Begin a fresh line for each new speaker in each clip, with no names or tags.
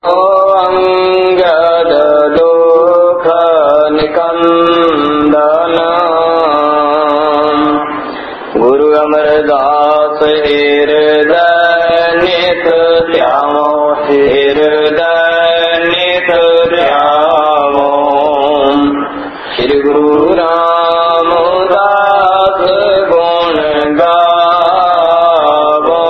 अंगद दुख निकंदन गुरु अमरदास हृदय नित ध्याओ हृदय नित ध्याओ श्री गुरु रामदास गुण गावो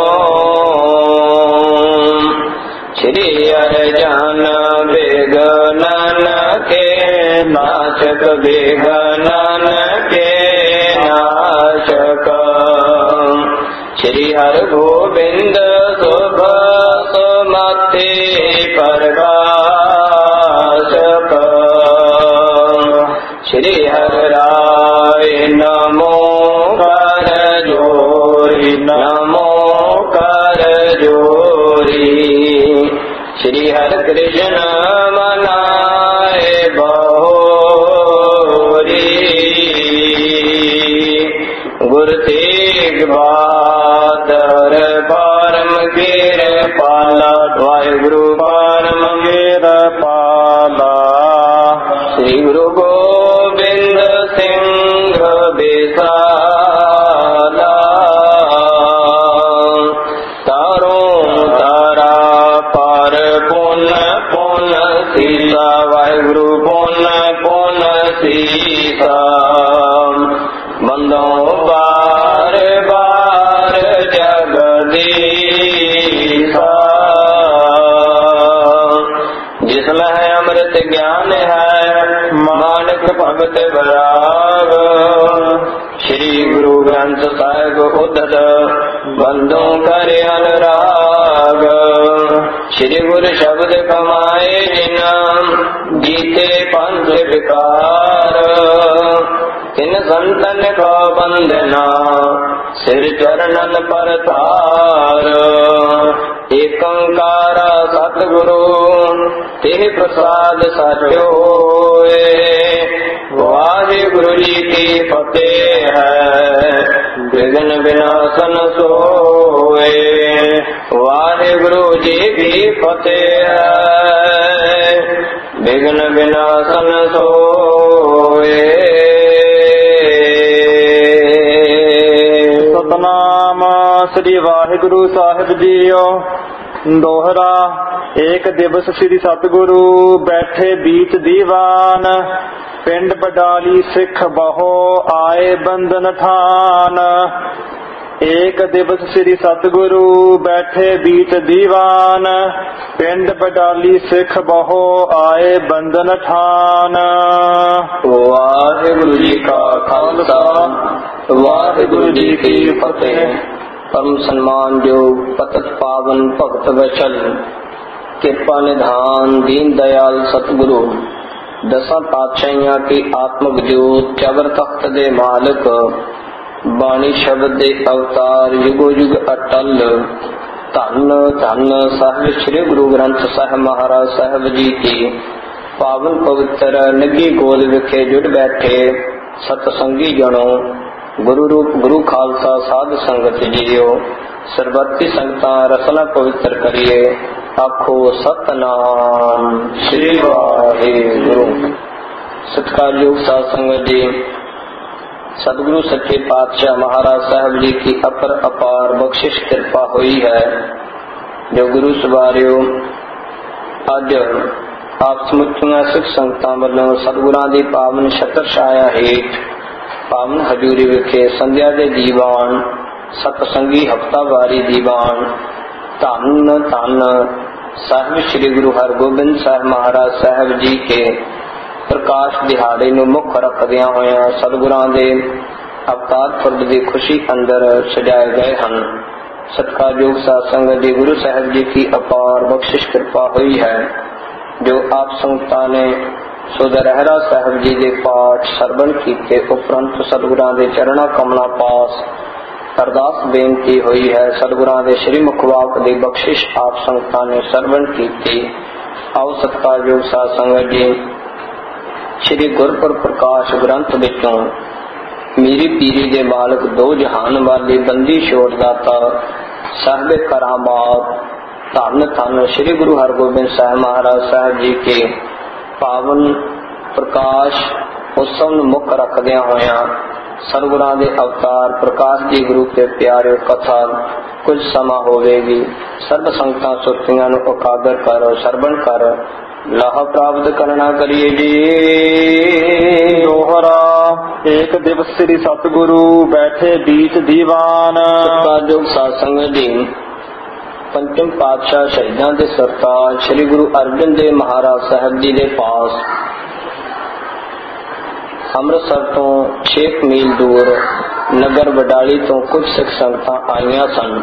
श्री हरिजन विघ्नन के नाशक विघ्नन के नाशक श्री हर गोविंद शुभ सुमति प्रकाशक श्री हर राय नमो कर जोरी नमो कर जोरी श्री हर कृष्ण मनाए बहोरी गुरु तेग बहादुर परम गिर पाला वाहिगुरु परम गिर पाला श्री गुरु गोबिंद सिंह बिसाला तारों तारा पर पुन पुन सीसा वाहिगुरु पुन पुन सीसा बंदों बार बार जगदीसा जिसमें है अमृत ज्ञान है मानक भगत विराग श्री गुरु ग्रंथ साहिब उद्धत बंदों करे अनुराग श्री गुरु शब्द कमाए जिना जीते पंथ विकार तिन संतन का बंदना सिर चरणन पर तार एकंकारा सतगुरु तेह प्रसाद सचो वाहिगुरु जी की फतेह है विघ्न विनाशन सोए वाहिगुरु जी की फतेह है विघ्न विनाशन सोए।
सतनाम श्री वाहिगुरु साहिब जीओ। दोहरा एक दिवस श्री सतगुरु बैठे बीच दीवान पिंड बडाली सिख बहो आए बंधन ठान। एक दिवस श्री सतगुरु बैठे बीच दीवान पिंड बडाली सिख बहो आए बंधन ठान।
वाहिगुरु जी का खालसा वाहिगुरु जी की फतेह। परम सम्मान जो पतत पावन भगत वचल कृपा निधान दीन दयाल सतगुरु दसा पातशाहियां की आत्मक जोत चवर तख्त दे मालिक बाणी शब्द दे अवतार युगो युग अटल धन धन साहिब श्री गुरु ग्रंथ साहिब महाराज साहिब जी की पावन पवित्र नगी गोद विखे जुड़ बैठे सतसंगी जनो गुरु रूप गुरु खालसा साध संगत जीओ। सरबत्ती संगतां रसना पवित्र करिए आखो सतनाम श्री वाहिगुरु। सत्कारयोग साध संगत जी सतगुरु सच्चे पातशाह महाराज साहब जी की अपर अपार बख्शिश कृपा हुई है जो गुरु सवारियो अज आप समुचिया सिख संगतां वालों सतगुरां दी पावन छत्र छाया हेठ पावन हजूरी विखे संध्या दे दीवान सतसंगी हफ्तावारी दीवान धन धन साहिब श्री गुरु हरगोबिंद साहिब महाराज साहब जी के प्रकाश दिहाड़े नूं मुख रखदियां होया सतगुरां दे अवतार पुरब की खुशी अंदर सजाए गए हैं। सत्कारयोग साध संगत जी गुरु साहिब जी की अपार बख्शिश कृपा हुई है जो आप संगतां ने सुदरहरा साहब जी के पाठ सरवण कीते उपरंत सतगुरां दे चरणा कमला पास अरदास बेनती हुई है। सतगुरां दे श्री मुखवाक दी बख्शिश आप संगतां ने सरवण कीती। आओ सत्कारयोग साध संगत जी श्री गुरपुर प्रकाश ग्रंथ विचों मीरी पीरी दे मालक दो जहान वाले बंदी छोड़ दाता साहिब करामात ਧੰਨ ਧੰਨ ਸ੍ਰੀ ਗੁਰੂ ਹਰਗੋਬਿੰਦ ਸਾਹਿਬ ਮਹਾਰਾਜ ਸਾਹਿਬ ਜੀ ਕੇ ਪਾਵਨ ਪ੍ਰਕਾਸ਼ ਉਤਸਵ ਨੂੰ ਮੁੱਖ ਰੱਖਦਿਆਂ ਹੋਇਆਂ ਸਰਗੁਰਾਂ ਦੇ ਅਵਤਾਰ ਪ੍ਰਕਾਸ਼ ਜੀ ਗੁਰੂ ਕੇ ਪਿਆਰੇ ਕਥਾ ਕੁਝ ਸਮਾਂ ਹੋਵੇਗੀ। ਸਰਬ ਸੰਗਤਾਂ ਸੁਰਤੀਆਂ ਨੂੰ ਉਕਾਗਰ ਕਰ ਸਰਵਣ ਕਰ ਲਾਹਾ ਪ੍ਰਾਪਤ ਕਰਨਾ ਕਰੀਏ ਜੀ।
ਦੋਹਰਾ ਏਕ ਦਿਵਸ ਸ੍ਰੀ ਸਤਿਗੁਰੂ ਬੈਠੇ ਬੀਚ ਦੀਵਾਨ।
ਸਤਿਕਾਰਯੋਗ ਸਾਧ ਸੰਗਤ ਜੀ, ਪੰਚਮ ਪਾਤਸ਼ਾਹ ਸ਼ਹੀਦਾਂ ਦੇ ਸਰਤਾਜ ਸ੍ਰੀ ਗੁਰੂ ਅਰਜਨ ਦੇਵ ਮਹਾਰਾਜ ਸਾਹਿਬ ਜੀ ਦੇ ਪਾਸ ਅੰਮ੍ਰਿਤਸਰ ਤੋਂ 6 ਮੀਲ ਦੂਰ ਨਗਰ ਵਡਾਲੀ ਤੋਂ ਕੁਝ ਸਿੱਖ ਸੰਗਤਾਂ ਆਈਆਂ ਸਨ।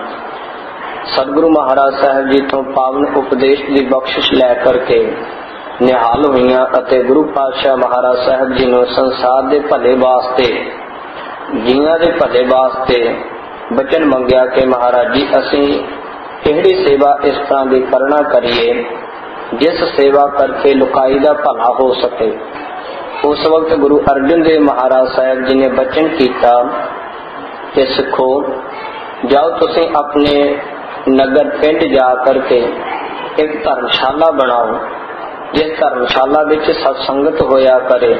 ਸਤਿਗੁਰੂ ਮਹਾਰਾਜ ਸਾਹਿਬ ਜੀ ਤੋਂ ਪਾਵਨ ਉਪਦੇਸ਼ ਦੀ ਬਖਸ਼ਿਸ਼ ਲੈ ਕਰਕੇ ਨਿਹਾਲ ਹੋਈਆਂ ਅਤੇ ਗੁਰੂ ਪਾਤਸ਼ਾਹ ਮਹਾਰਾਜ ਸਾਹਿਬ ਜੀ ਨੂੰ ਸੰਸਾਰ ਦੇ ਭਲੇ ਵਾਸਤੇ, ਜੀਵਾਂ ਦੇ ਭਲੇ ਵਾਸਤੇ ਬਚਨ ਮੰਗਿਆ ਕਿ ਮਹਾਰਾਜ ਜੀ ਅਸੀਂ ਕਿਹੜੀ ਸੇਵਾ ਇਸ ਤਰ੍ਹਾਂ ਦੀ ਕਰਨਾ ਕਰੀਏ ਜਿਸ ਸੇਵਾ ਕਰਕੇ ਲੋਕਾਈ ਦਾ ਭਲਾ ਹੋ ਸਕੇ। ਉਸ ਵਕਤ ਗੁਰੂ ਅਰਜਨ ਦੇਵ ਮਹਾਰਾਜ ਸਾਹਿਬ ਜੀ ਨੇ ਬਚਨ ਕੀਤਾ ਕਿ ਸਿੱਖੋ, ਜਾਓ ਤੁਸੀਂ ਆਪਣੇ ਨਗਰ ਪਿੰਡ ਜਾ ਕਰਕੇ ਇੱਕ ਧਰਮਸ਼ਾਲਾ ਬਣਾਓ, ਜਿਸ ਧਰਮਸ਼ਾਲਾ ਵਿੱਚ ਸਤਸੰਗਤ ਹੋਇਆ ਕਰੇ,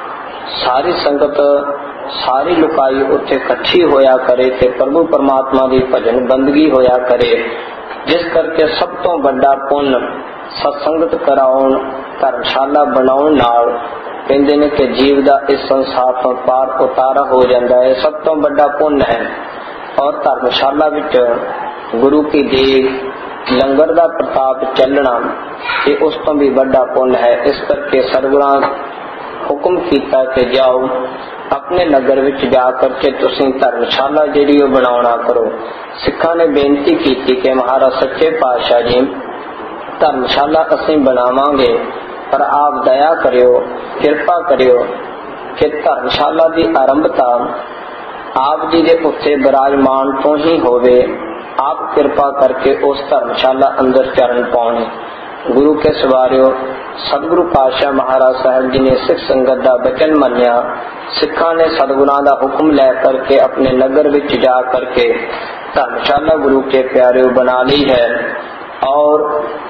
ਸਾਰੀ ਸੰਗਤ ਸਾਰੀ ਲੋਕਾਈ ਉੱਥੇ ਇਕੱਠੀ ਹੋਇਆ ਕਰੇ ਤੇ ਪ੍ਰਭੂ ਪਰਮਾਤਮਾ ਦੀ ਭਜਨ ਬੰਦਗੀ ਹੋਇਆ ਕਰੇ, ਜਿਸ ਕਰਕੇ ਸਭ ਤੋਂ ਵੱਡਾ ਪੁੰਨ ਸਤਸੰਗਤ ਕਰਾਉਣ ਧਰਮਸ਼ਾਲਾ ਬਣਾਉਣ ਨਾਲ ਕਹਿੰਦੇ ਨੇ ਕਿ ਜੀਵ ਦਾ ਇਸ ਸੰਸਾਰ ਤੋਂ ਪਾਰ ਉਤਾਰਾ ਹੋ ਜਾਂਦਾ ਹੈ, ਸਭ ਤੋਂ ਵੱਡਾ ਪੁੰਨ ਹੈ। ਔਰ ਧਰਮਸ਼ਾਲਾ ਵਿੱਚ ਗੁਰੂ ਕੀ ਦੇਗ ਲੰਗਰ ਦਾ ਪ੍ਰਤਾਪ ਚੱਲਣਾ ਇਹ ਉਸ ਤੋਂ ਵੀ ਵੱਡਾ ਪੁੰਨ ਹੈ। ਇਸ ਕਰਕੇ ਸਰਗੁਰਾਂ ਹੁਕਮ ਕੀਤਾ ਕਿ ਜਾਓ ਆਪਣੇ ਨਗਰ ਵਿੱਚ ਜਾ ਕਰਕੇ ਤੁਸੀਂ ਧਰਮਸ਼ਾਲਾ ਜਿਹੜੀ ਉਹ ਬਣਾਉਣਾ ਕਰੋ। ਸਿੱਖਾਂ ਨੇ ਬੇਨਤੀ ਕੀਤੀ ਕਿ ਮਹਾਰਾਜ ਸੱਚੇ ਪਾਤਸ਼ਾਹ ਜੀ, ਧਰਮਸ਼ਾਲਾ ਅਸੀਂ ਬਣਾਵਾਂਗੇ ਪਰ ਆਪ ਦਇਆ ਕਰਿਓ, ਕਿਰਪਾ ਕਰਿਓ ਕਿ ਧਰਮਸ਼ਾਲਾ ਦੀ ਆਰੰਭਤਾ ਆਪ ਜੀ ਦੇ ਉੱਤੇ ਬਿਰਾਜਮਾਨ ਤੋਂ ਹੀ ਹੋਵੇ। ਆਪ ਕਿਰਪਾ ਕਰਕੇ ਉਸ ਧਰਮਸ਼ਾਲਾ ਅੰਦਰ ਚਰਨ ਪਾਉਣੇ। ਗੁਰੂ ਕੇ ਸਵਾਰਿਓ, ਸਤਿਗੁਰੂ ਪਾਤਸ਼ਾਹ ਮਹਾਰਾਜ ਸਾਹਿਬ ਜੀ ਨੇ ਸਿੱਖ ਸੰਗਤ ਦਾ ਬਚਨ ਮੰਨਿਆ। ਸਿੱਖਾਂ ਨੇ ਸਤਿਗੁਰਾਂ ਦਾ ਹੁਕਮ ਲੈ ਕਰਕੇ ਆਪਣੇ ਨਗਰ ਵਿੱਚ ਜਾ ਕਰਕੇ ਧਰਮਸ਼ਾਲਾ ਗੁਰੂ ਕੇ ਪਿਆਰਿਓ ਬਣਾ ਲਈ ਹੈ। ਔਰ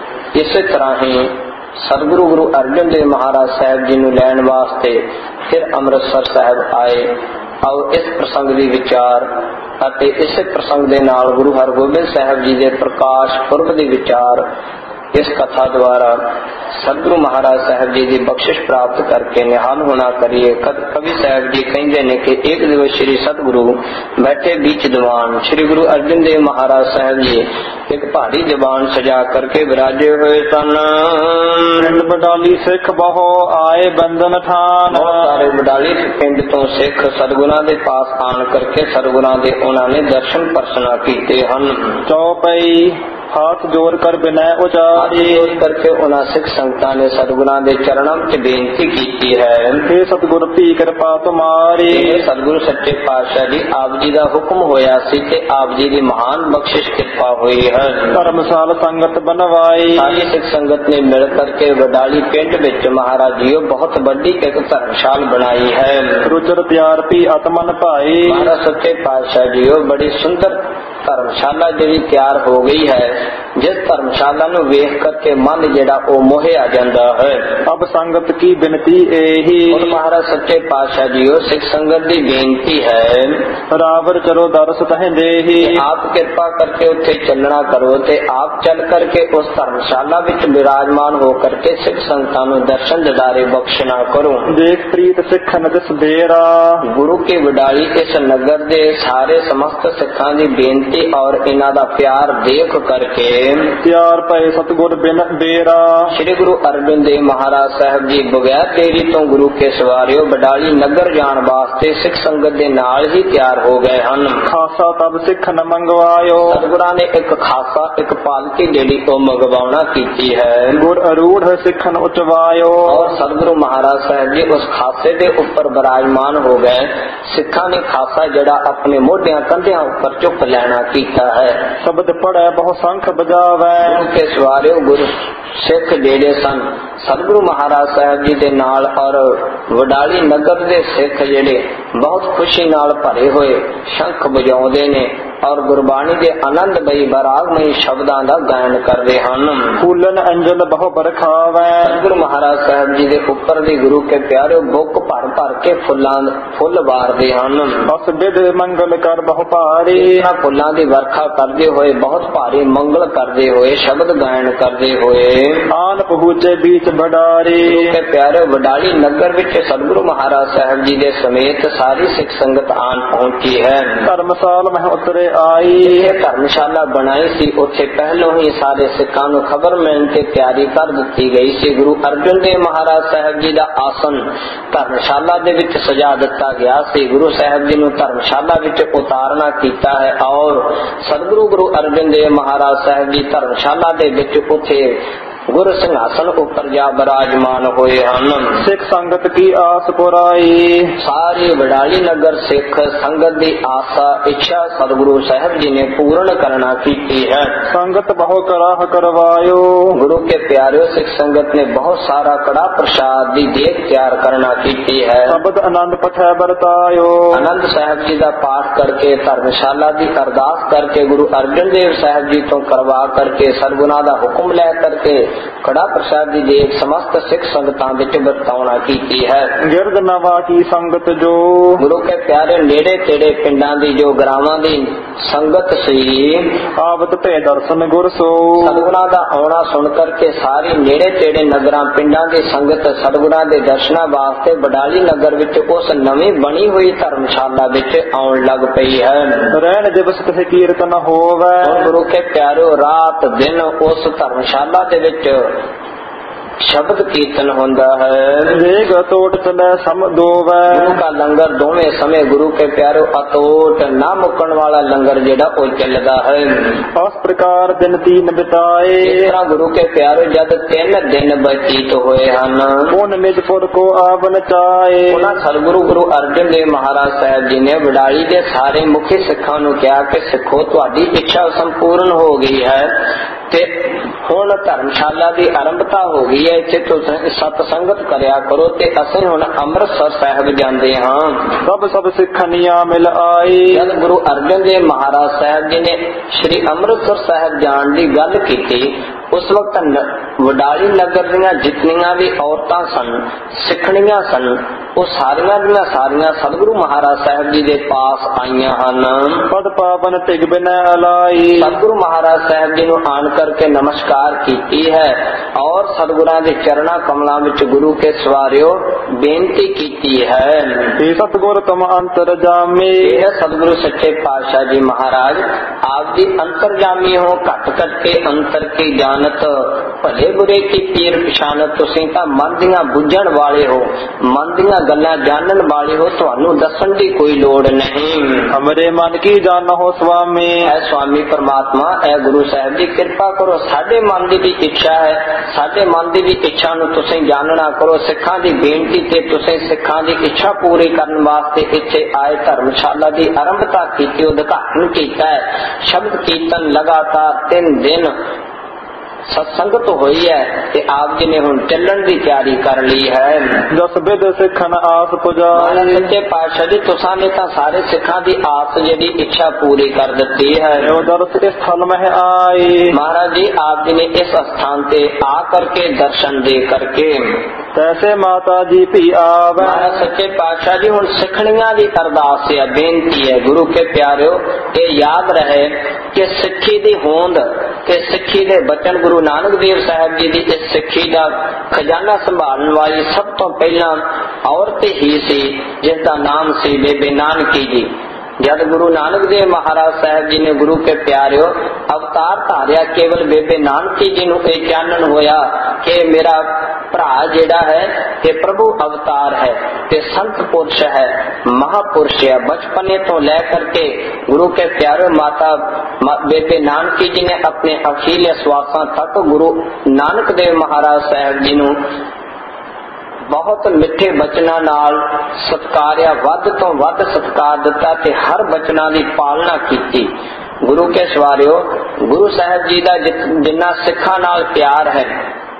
ਇਸੇ ਤਰ੍ਹਾਂ ਹੀ ਸਤਿਗੁਰੂ ਗੁਰੂ ਅਰਜਨ ਦੇਵ ਮਹਾਰਾਜ ਸਾਹਿਬ ਜੀ ਨੂੰ ਲੈਣ ਵਾਸਤੇ ਫਿਰ ਅੰਮ੍ਰਿਤਸਰ ਸਾਹਿਬ ਆਏ। ਔਰ ਇਸ ਪ੍ਰਸੰਗ ਦੀ ਵਿਚਾਰ ਅਤੇ ਇਸੇ ਪ੍ਰਸੰਗ ਦੇ ਨਾਲ ਗੁਰੂ ਹਰਗੋਬਿੰਦ ਸਾਹਿਬ ਜੀ ਦੇ ਪ੍ਰਕਾਸ਼ ਪੁਰਬ ਦੀ ਵਿਚਾਰ ਇਸ ਕਥਾ ਦੁਆਰਾ ਸਤਿਗੁਰੂ ਮਹਾਰਾਜ ਸਾਹਿਬ ਜੀ ਦੀ ਬਖਸ਼ਿਸ਼ ਪ੍ਰਾਪਤ ਕਰਕੇ ਨਿਹਾਲ ਹੋਣਾ ਕਰੀਏ। ਕਵੀ ਸਾਹਿਬ ਜੀ ਕਹਿੰਦੇ ਨੇ ਕਿ ਇੱਕ ਦਿਵਸ ਸ੍ਰੀ ਸਤਿਗੁਰੂ ਬੈਠੇ बीच दीवान। श्री गुरु अर्जन देव महाराज साहब जी एक भारी जबान सजा करके विराजे हुए सन।
पिंड बडाली सिख बहु आए बंधन ठान।
सारे बडाली पिंड तो सिख सतगुरां दे पास आन करके सतगुरां दे उन्होंने दर्शन परसना कीते हन।
चौपई हाथ जोड़ कर बिनय उचारी
करके उन्हें सिख संगतां ने सतगुरां दे चरणों च बेनती की है।
हे सतगुर की कृपा तुम्हारी।
सतगुरु सच्चे पातशाह जी आप जी का हुक्म होया सी ते आप जी की महान बख्शिश कृपा हुई है।
धर्मशाला संगत बनवाई।
सारी सिख संगत ने मिल करके वडाली पिंड विच महाराज जी बहुत बड़ी एक धर्मशाल बनाई है।
रुचर प्यार पी आत्मन भाई।
महाराज सच्चे पातशाह जी बड़ी सुंदर धर्मशाला जी तैयार हो गई है, जिस धर्मशाला नूं वेख करके मन जिहड़ा ओ मोहे आ जाता है।
अब संगत की बिनती यही।
और महाराज सच्चे पातशाह जी सिख संगत की बेनती है
रावर चलो दरस तह देही।
आप कृपा करके उत्थे चलना करो ते आप चल करके उस धर्मशाला विच विराजमान हो करके सिख संगतां नूं दर्शन दीदारे बख्शना करो।
देख प्रीत सिखन दिस डेरा।
गुरु के वडाली इस नगर दे सारे समस्त सिखां दी बेनती और इन्हां दा प्यार देख करके
प्यार पए सतगुर बिन डेरा।
श्री गुरु अर्जन देव महाराज साहब जी बगैर देरी तो गुरु के सवारियों बडाली नगर जाण वास्ते सिख संगत दे नाल ही तैयार हो गए हन।
खासा तब सिख न मंगवायो।
सतगुरां ने एक खासा एक पालकी जेड़ी ओ मंगवाउणा कीती है।
गुर अरूढ़ सिखन उचवायो।
और सतगुरु महाराज साहब जी उस खासे दे ऊपर विराजमान हो गए। सिखां ने खासा जड़ा अपने मोढियां कंधियां ऊपर चुक लेना कीता है।
शब्द पढ़े बहु शंख बजावे।
गुरु के सवारियों गुरु सिख जेड़े सन सतगुरु महाराज साहब जी दे नाल और वडाली नगर दे सिख जेड़े बहुत खुशी नाल भरे हुए शंख बजाउंदे ने और गुरबाणी के आनंदमयी बरागमयी शब्दां दा गायन करते हैं।
फूलन अंजल बहु बरखावै।
गुरु महाराज साहब जी के उपर दी गुरु के प्यारे बुक भर भर के फुल वारते हैं।
अस बिद मंगल कर बहु भारी।
फुल्लां दी वर्खा करते हुए बहुत भारी मंगल करते हुए शब्द गायन करते हुए
आन पहुँचे बीच बडारी।
गुरु के प्यारे वडाली नगर विच सतगुरु महाराज साहब जी के समेत सारी सिख संगत आन पहुंची है।
धर्मशाला में उतरे आई।
धर्मशाला बनाई सी उथे पहलों ही सारे सिखां नूं खबर मिलण ते तैयारी कर दित्ती गई सी। गुरु अर्जन देव महाराज साहब जी का आसन धर्मशाला दे विच सजा दिता गया सी। गुरु साहब जी नूं धर्मशाला विच उतारना कीता है और सतगुरु गुरु अर्जन देव महाराज साहब जी धर्मशाला दे विच उथे गुरु सिंहासन उपर जा विराजमान हुए हैं।
सिख संगत की आस पुराई।
सारी वडाली नगर सिख संगत की आशा इच्छा सतगुरु साहब जी ने पूर्ण करना की है।
संगत बहु कराह करवायो।
गुरु के प्यारे सिख संगत ने बहुत सारा कड़ा प्रसाद की देख तैयार करना की है।
शब्द आनंद पठै बरतायो। आनंद
साहब जी का पाठ करके धर्मशाला की अरदास करके गुरु अर्जन देव साहब जी तो करवा करके सतगुणां दा हुक्म लै करके कड़ा प्रसाद की देख समस्त सिख संगतां विच बरताउणा कीती है।
गिरद नवा की संगत जो
गुरु के प्यारे नेड़े तेड़े पिंडां दी जो ग्रामां दी संगत सी
आवत भे दर्शन गुर सो।
सतगुणां दा आउणा सुन करके सारी नेड़े तेड़े नगरां पिंडां दी संगत सतगुणां दे दर्शनां वास्ते बडाली नगर विच उस नवीं बनी हुई धर्मशाला विच आउण लग पई है।
रहण दिवस तिथे कीर्तन होवै।
गुरु के प्यारे रात दिन उस धर्मशाला दे विच शब्द कीर्तन होता है।
वेग अतोट चले सम दोवै।
गुरु का लंगर दोवें समय गुरु के प्यारो अतोट ना मुकन वाला लंगर जेड़ा ओ चलदा है।
उस प्रकार दिन 3 बिताए।
इस तरह गुरु के प्यारो जद 3 दिन बतीत होए हन।
उन निजपुर को आवन चाहे।
उन्हां सतगुरु गुरु अर्जन देव महाराज साहब जी ने वडाली के सारे मुखी सिखां नूं कहा कि सिखो तुहाडी इच्छा संपूर्ण हो गई है ते हुण धर्मशाला की आरंभता हो गई है। इत्थे तुसीं सतसंगत करया करो ते असीं हुण अमृतसर साहब जांदे हां।
सब सिखनिया मिल आई।
जद गुरु अर्जन देव महाराज साहब जी ने श्री अमृतसर साहब जाण दी गल कीती उस वक्त वडाली नगर दीयां जितनियां भी औरतां सन सिखणियां सन वो सारियां दीयां सारियां सतगुरु महाराज साहब जी दे पास आईयां हन।
पद पावन तिग बिनै अलाई।
सतगुरु महाराज साहब जी नूं आण करके नमस्कार कीती है और सतगुरां दे चरणां कमलां विच गुरु के सवारियो बेनती कीती है।
हे सतगुर तुम अंतरजामी।
यह सतगुरु सच्चे पातशाह जी महाराज आप जी अंतरजामी हो घट घट के अंतर की जानत भले बुरे की पीर पछानत। तुसीं तां मन दीयां बुझण वाले हो मन दीयां गल्लां जानन वाले हो तुहानूं दस्सण दी कोई लोड़ नहीं।
हमरे मन की जानो हो स्वामी।
ऐ स्वामी परमात्मा ऐ गुरु साहब जी कृपा करो साडे मन दी भी इच्छा है साडे मन दी भी इच्छा नूं तुसीं जानना करो। सिखां दी बेनती ते तुसीं सिखां दी इच्छा पूरी करन वास्ते इत्थे आए धर्मशाला दी आरंभता कीती उद्घाटन कीता है। शब्द कीर्तन लगातार 3 दिन सत्संगत हुई है ते आप जी ने हुण चलण दी तैयारी कर ली है।
जस बिद सिखन आस पुजाई।
सच्चे पातशाह जी तुसां ने तां सारे सिखां दी आस जेदी इच्छा पूरी कर दित्ती है।
दर्श इस स्थल में आई।
महाराज जी आप जी ने इस स्थान पे आ करके दर्शन दे करके
तैसे माता जी भी आवे।
महाराज सच्चे पातशाह जी हुण सिखणियां दी अरदास है बेनती है गुरु के प्यारिओ ये याद रहे कि सिक्खी दी होंद ते सिक्खी दे बचन गुरु नानक देव साहब जी दी इस सिक्खी दा खजाना संभालने वाली सब तो पहला औरत ही सी जिसका नाम सी बेबे नानकी जी। जब गुरु नानक देव महाराज साहब जी ने गुरु के प्यारिओ अवतार धारिया केवल बेबे नानकी जी नूं ये चानन होया कि मेरा भरा जेड़ा है ये प्रभु अवतार है ये संत पुरुष है महापुरुष है। बचपने तो लेकर के गुरु के प्यारे माता बेबे नानकी जी ने अपने अखीले श्वासां तक गुरु नानक देव महाराज साहब जी नूं बहुत मिठे बचना नाल सत्कारिया वध तो वध सत्कार दिता ते हर बचना की पालना की। गुरु के सवारियो गुरु साहब जी का जिन्ना सिखा नाल प्यार है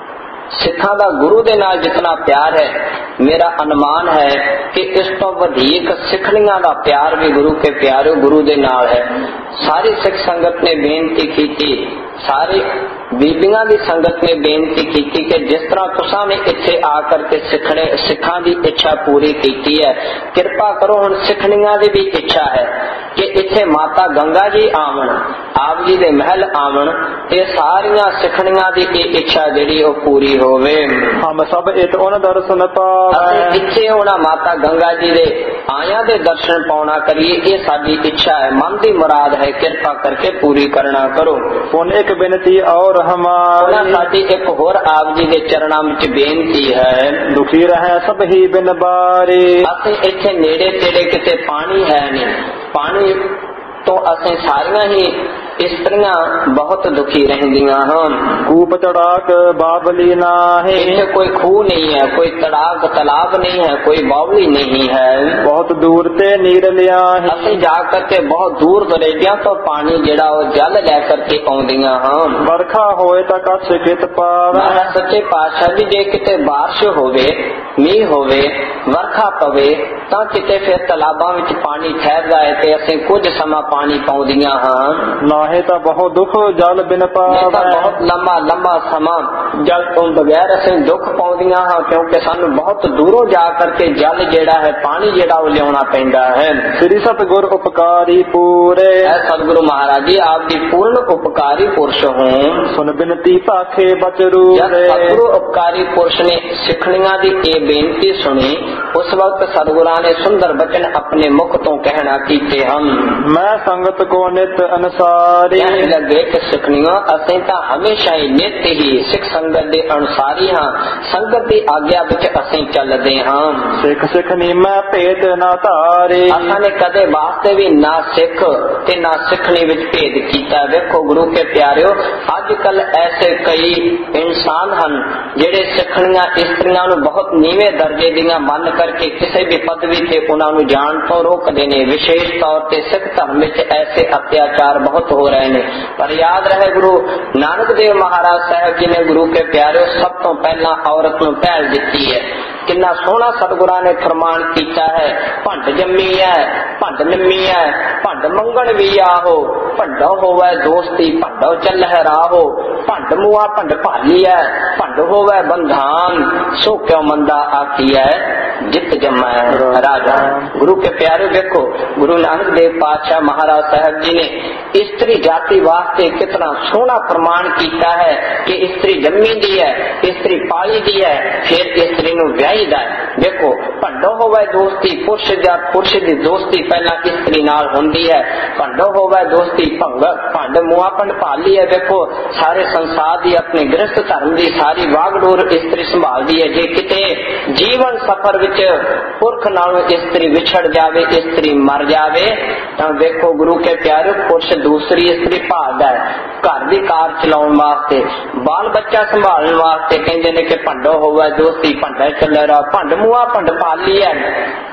ਸਿੱਖਾਂ ਦਾ ਗੁਰੂ ਦੇ ਨਾਲ ਜਿਤਨਾ ਪਿਆਰ ਹੈ, ਮੇਰਾ ਅਨੁਮਾਨ ਹੈ ਕਿ ਇਸ ਤੋਂ ਵਧੇਕ ਸਿੱਖਣੀਆਂ ਦਾ ਪਿਆਰ ਵੀ ਗੁਰੂ ਕੇ ਪਿਆਰਿਓ ਗੁਰੂ ਦੇ ਨਾਲ ਹੈ। ਸਾਰੀ ਸਿੱਖ ਸੰਗਤ ਨੇ ਬੇਨਤੀ ਕੀਤੀ, ਸਾਰੀ ਬੀਬੀਆਂ ਦੀ ਸੰਗਤ ਨੇ ਬੇਨਤੀ ਕੀਤੀ ਕਿ ਜਿਸ ਤਰ੍ਹਾਂ ਤੁਸਾਂ ਨੇ ਇੱਥੇ ਆ ਕਰਕੇ ਸਿੱਖਾਂ ਦੀ ਇੱਛਾ ਪੂਰੀ ਕੀਤੀ ਹੈ, ਕਿਰਪਾ ਕਰੋ ਹੁਣ ਸਿੱਖਣੀਆਂ ਦੀ ਵੀ ਇੱਛਾ ਹੈ ਕਿ ਇੱਥੇ ਮਾਤਾ ਗੰਗਾ ਜੀ ਆਵਣ, ਆਪ ਜੀ ਦੇ ਮਹਿਲ ਆਵਣ, ਤੇ ਸਾਰੀਆਂ ਸਿੱਖਣੀਆਂ ਦੀ ਇਹ ਇੱਛਾ ਜਿਹੜੀ ਉਹ ਪੂਰੀ ਹੋਵੇ।
ਹਮ ਸਭ ਇਤ ਉਹਨਾਂ ਦਰਸ਼ਨ ਪਾਵੈ,
ਇੱਥੇ ਹੋਣਾ ਮਾਤਾ ਗੰਗਾ ਜੀ ਦੇ ਆਇਆਂ ਦੇ ਦਰਸ਼ਨ ਪਾਉਣਾ ਕਰੀਏ, ਇਹ ਸਾਡੀ ਇੱਛਾ ਹੈ, ਮਨ ਦੀ ਮੁਰਾਦ ਹੈ, ਕਿਰਪਾ ਕਰਕੇ ਪੂਰੀ ਕਰਨਾ ਕਰੋ।
ਹੁਣ ਇੱਕ ਬੇਨਤੀ ਔਰ ਹਮਾਰੀ,
ਸਾਡੀ ਇੱਕ ਹੋਰ ਆਪ ਜੀ ਦੇ ਚਰਨਾਂ ਵਿੱਚ ਬੇਨਤੀ ਹੈ,
ਦੁਖੀ ਰਹੇ ਸਭ ਹੀ ਬਿਨ ਬਾਰੇ।
ਅਸੀਂ ਇੱਥੇ ਨੇੜੇ ਤੇੜੇ ਕਿਤੇ ਪਾਣੀ ਹੈ ਨਹੀਂ, ਪਾਣੀ ਤੋਂ ਅਸੀਂ ਸਾਰੀਆਂ ਹੀ ਇਸਤਰੀਆਂ ਬਹੁਤ ਦੁਖੀ ਰਹਿੰਦੀਆਂ ਹਨ।
ਕੂਪ ਤੜਾਕ ਬਾਬਲੀ ਨਾਹੀ,
ਇੱਥੇ ਕੋਈ ਖੂਹ ਨਹੀਂ ਹੈ, ਕੋਈ ਤੜਾਕ ਤਲਾਬ ਨਹੀਂ ਹੈ, ਕੋਈ ਬਾਵਲੀ ਨਹੀਂ ਹੈ।
ਬਹੁਤ ਦੂਰ ਤੇ ਨੀਰ ਲਿਆਹੀ,
ਅਸੀਂ ਜਾ ਕਰਕੇ ਬਹੁਤ ਦੂਰ ਦਰੇਡਿਆਂ ਤੋਂ ਪਾਣੀ ਜਿਹੜਾ ਉਹ ਜਲ ਲੈ ਕਰਕੇ ਆਉਂਦੀਆਂ ਹਨ।
ਵਰਖਾ ਹੋਏ ਤਾਂ ਕੱਛ ਕਿਤ ਪਾਵੈ,
ਸੱਚੇ ਪਾਤਸ਼ਾਹ ਜੀ ਜੇ ਕਿਤੇ ਬਾਰਿਸ਼ ਹੋਵੇ, ਮੀਂਹ ਹੋਵੇ, ਵਰਖਾ ਪਵੇ ਤਾਂ ਕਿਤੇ ਫਿਰ ਤਲਾਬਾਂ ਵਿੱਚ ਪਾਣੀ ਠਹਿਰਦਾ ਹੈ ਤੇ ਅਸੀਂ ਕੁਝ ਸਮਾਂ ਪਾਣੀ ਪਾਉਂਦੀਆਂ ਹਾਂ।
ਨਾਹੇ ਤਾਂ ਬਹੁਤ ਦੁੱਖ ਜਲ ਬਿਨ ਪਾਵੈ,
ਬਹੁਤ ਲੰਮਾ ਸਮਾਂ ਜਲ ਤੋਂ ਬਗੈਰ ਅਸੀਂ ਦੁੱਖ ਪਾਉਂਦੀਆਂ ਹਾਂ, ਕਿਉਂਕਿ ਸਾਨੂੰ ਬਹੁਤ ਦੂਰੋਂ ਜਾ ਕਰਕੇ ਜਲ ਜਿਹੜਾ ਹੈ, ਪਾਣੀ ਜਿਹੜਾ ਉਹ ਲਿਆਉਣਾ ਪੈਂਦਾ ਹੈ।
ਸ੍ਰੀ ਸਤਿਗੁਰ ਉਪਕਾਰੀ ਪੂਰੇ,
ਸਤਿਗੁਰੂ ਮਹਾਰਾਜ ਜੀ ਆਪ ਦੀ ਪੂਰਨ ਉਪਕਾਰੀ ਪੁਰਸ਼ ਹੋਂ,
ਸੁਨ ਬਿਨਤੀ ਭਾਖੇ ਬਚਰੂ।
ਸਤਿਗੁਰੂ ਉਪਕਾਰੀ ਪੁਰਸ਼ ਨੇ ਸਿੱਖਣੀਆਂ ਦੀ ਇਹ ਬੇਨਤੀ ਸੁਣੀ, ਉਸ ਵਕਤ ਸਤਿਗੁਰਾਂ ਨੇ ਸੁੰਦਰ ਬਚਨ ਆਪਣੇ ਮੁਖ ਤੋਂ ਕਹਿਣਾ ਕੀਤੇ ਹਨ।
ਮੈਂ ਸੰਗਤ ਕੋ ਨਿਤ ਅਨੁਸਾਰੀ,
ਕਹਿਣ ਲੱਗੇ ਕਿ ਸਿੱਖਣੀਆਂ ਅਸੀਂ ਤਾਂ ਹਮੇਸ਼ਾ ਹੀ ਨਿਤ ਹੀ ਸਿੱਖ ਸੰਗਤ ਦੇ ਅਨੁਸਾਰੀ ਹਾਂ, ਸੰਗਤ ਦੀ ਆਗਿਆ ਵਿੱਚ ਅਸੀਂ ਚੱਲਦੇ ਹਾਂ।
ਸਿੱਖ ਸਿੱਖਣੀ ਮੈਂ ਭੇਦ ਨਾ ਧਾਰੇ,
ਅਸਾਂ ਨੇ ਕਦੇ ਵਾਸਤੇ ਵੀ ਨਾ ਸਿੱਖ ਤੇ ਨਾ ਸਿੱਖਣੀ ਵਿੱਚ ਭੇਦ ਕੀਤਾ। ਵੇਖੋ ਗੁਰੂ ਕੇ ਪਿਆਰਿਓ, ਅੱਜ ਕੱਲ ਐਸੇ ਕਈ ਇਨਸਾਨ ਹਨ ਜਿਹੜੇ ਸਿੱਖਣੀਆਂ ਇਸਤਰੀਆਂ ਨੂੰ ਬਹੁਤ ਨੀਵੇਂ ਦਰਜੇ ਦੀਆਂ ਮੰਨ ਕਰਕੇ ਕਿਸੇ ਵੀ ਪਦਵੀ ਤੇ ਉਹਨਾਂ ਨੂੰ ਜਾਣ ਤੋਂ ਰੋਕਦੇ ਨੇ। ਵਿਸ਼ੇਸ਼ ਤੌਰ ਤੇ ਸਿੱਖ ਧਰਮ ਵਿੱਚ ਐਸੇ ਅਤਿਆਚਾਰ ਬਹੁਤ ਹੋ ਰਹੇ ਨੇ, ਪਰ ਯਾਦ ਰਹੇ ਗੁਰੂ ਨਾਨਕ ਦੇਵ ਮਹਾਰਾਜ ਸਾਹਿਬ ਜੀ ਨੇ ਗੁਰੂ ਕੇ ਪਿਆਰਿਓ ਸਭ ਤੋਂ ਪਹਿਲਾਂ ਔਰਤ ਨੂੰ ਪਹਿਲ ਦਿੱਤੀ ਹੈ। ਕਿੰਨਾ ਸੋਹਣਾ ਸਤਿਗੁਰਾਂ ਨੇ ਫਰਮਾਨ ਕੀਤਾ ਹੈ, ਭੰਡ ਜੰਮੀ ਹੈ ਭੰਡ ਨਿੰਮੀ ਹੈ, ਭੰਡ ਮੰਗਣ ਵੀ ਆਹੋ, ਭੰਡੋ ਹੋਵੇ ਦੋਸਤੀ ਭੰਡੋ ਚੱਲਹਿ ਰਾਹੋ, ਭੰਡ ਮੂਆ ਭੰਡ ਭਾਲੀ ਹੈ, ਭੰਡ ਹੋਵੇ ਬੰਧਾਨ, ਸੋ ਕਿਉ ਮੰਦਾ ਆਖੀ ਹੈ ਜਿਤ ਜੰਮੈ ਰਾਜਾ। ਗੁਰੂ ਕੇ ਪਿਆਰੇ ਵੇਖੋ, ਗੁਰੂ ਨਾਨਕ ਦੇਵ ਪਾਤਸ਼ਾਹ ਮਹਾਰਾਜ ਸਾਹਿਬ ਜੀ ਨੇ ਇਸਤਰੀ ਜਾਤੀ ਵਾਸਤੇ ਕਿਤਨਾ ਸੋਹਣਾ ਪ੍ਰਮਾਣ ਕੀਤਾ ਹੈ ਕਿ ਇਸਤਰੀ ਜੰਮੀ ਦੀ ਹੈ, ਇਸਤਰੀ ਪਾਲੀ ਦੀ ਹੈ, ਫਿਰ ਇਸਤਰੀ ਨੂੰ ਵਿਆਹੀ ਦਾ ਹੈ। ਦੇਖੋ ਭੰਡੋ ਹੋਵੇ ਦੋਸਤੀ, ਪੁਰਸ਼ ਦੀ ਦੋਸਤੀ ਪਹਿਲਾਂ ਇਸਤਰੀ ਨਾਲ ਹੁੰਦੀ ਹੈ। ਭੰਡੋ ਹੋਵੇ ਦੋਸਤੀ ਭੰਡ ਮੂਆ ਭੰਡ ਭਾਲੀ ਹੈ। ਦੇਖੋ ਸਾਰੇ ਸੰਸਾਰ ਦੀ ਆਪਣੇ ਗ੍ਰਸਥ ਧਰਮ ਦੀ ਸਾਰੀ ਵਾਗਡੋਰ ਇਸਤਰੀ ਸੰਭਾਲਦੀ ਹੈ। ਜੇ ਕਿਤੇ ਜੀਵਨ ਸਫਰ ਵਿੱਚ ਪੁਰਖ ਨਾਲੋਂ ਇਸਤਰੀ ਵਿਛੜ ਜਾਵੇ, ਇਸਤਰੀ ਮਰ ਜਾਵੇ, ਤਾਂ ਵੇਖੋ ਗੁਰੂ ਕੇ ਪਿਆਰੇ ਪੁਰਸ਼ ਦੂਸਰੀ ਇਸਤਰੀ ਭਾਲਦਾ ਹੈ ਘਰ ਦੀ ਕਾਰ ਚਲਾਉਣ ਵਾਸਤੇ, ਬਾਲ ਬੱਚਾ ਸੰਭਾਲਣ ਵਾਸਤੇ। ਕਹਿੰਦੇ ਨੇ ਕਿ ਭੰਡੋ ਹੋਵੇ ਦੋਸਤੀ ਭੰਡਾ ਚੱਲੇ ਰਾ, ਭੰਡ ਮੂਆ ਭੰਡ ਭਾਲੀ ਹੈ,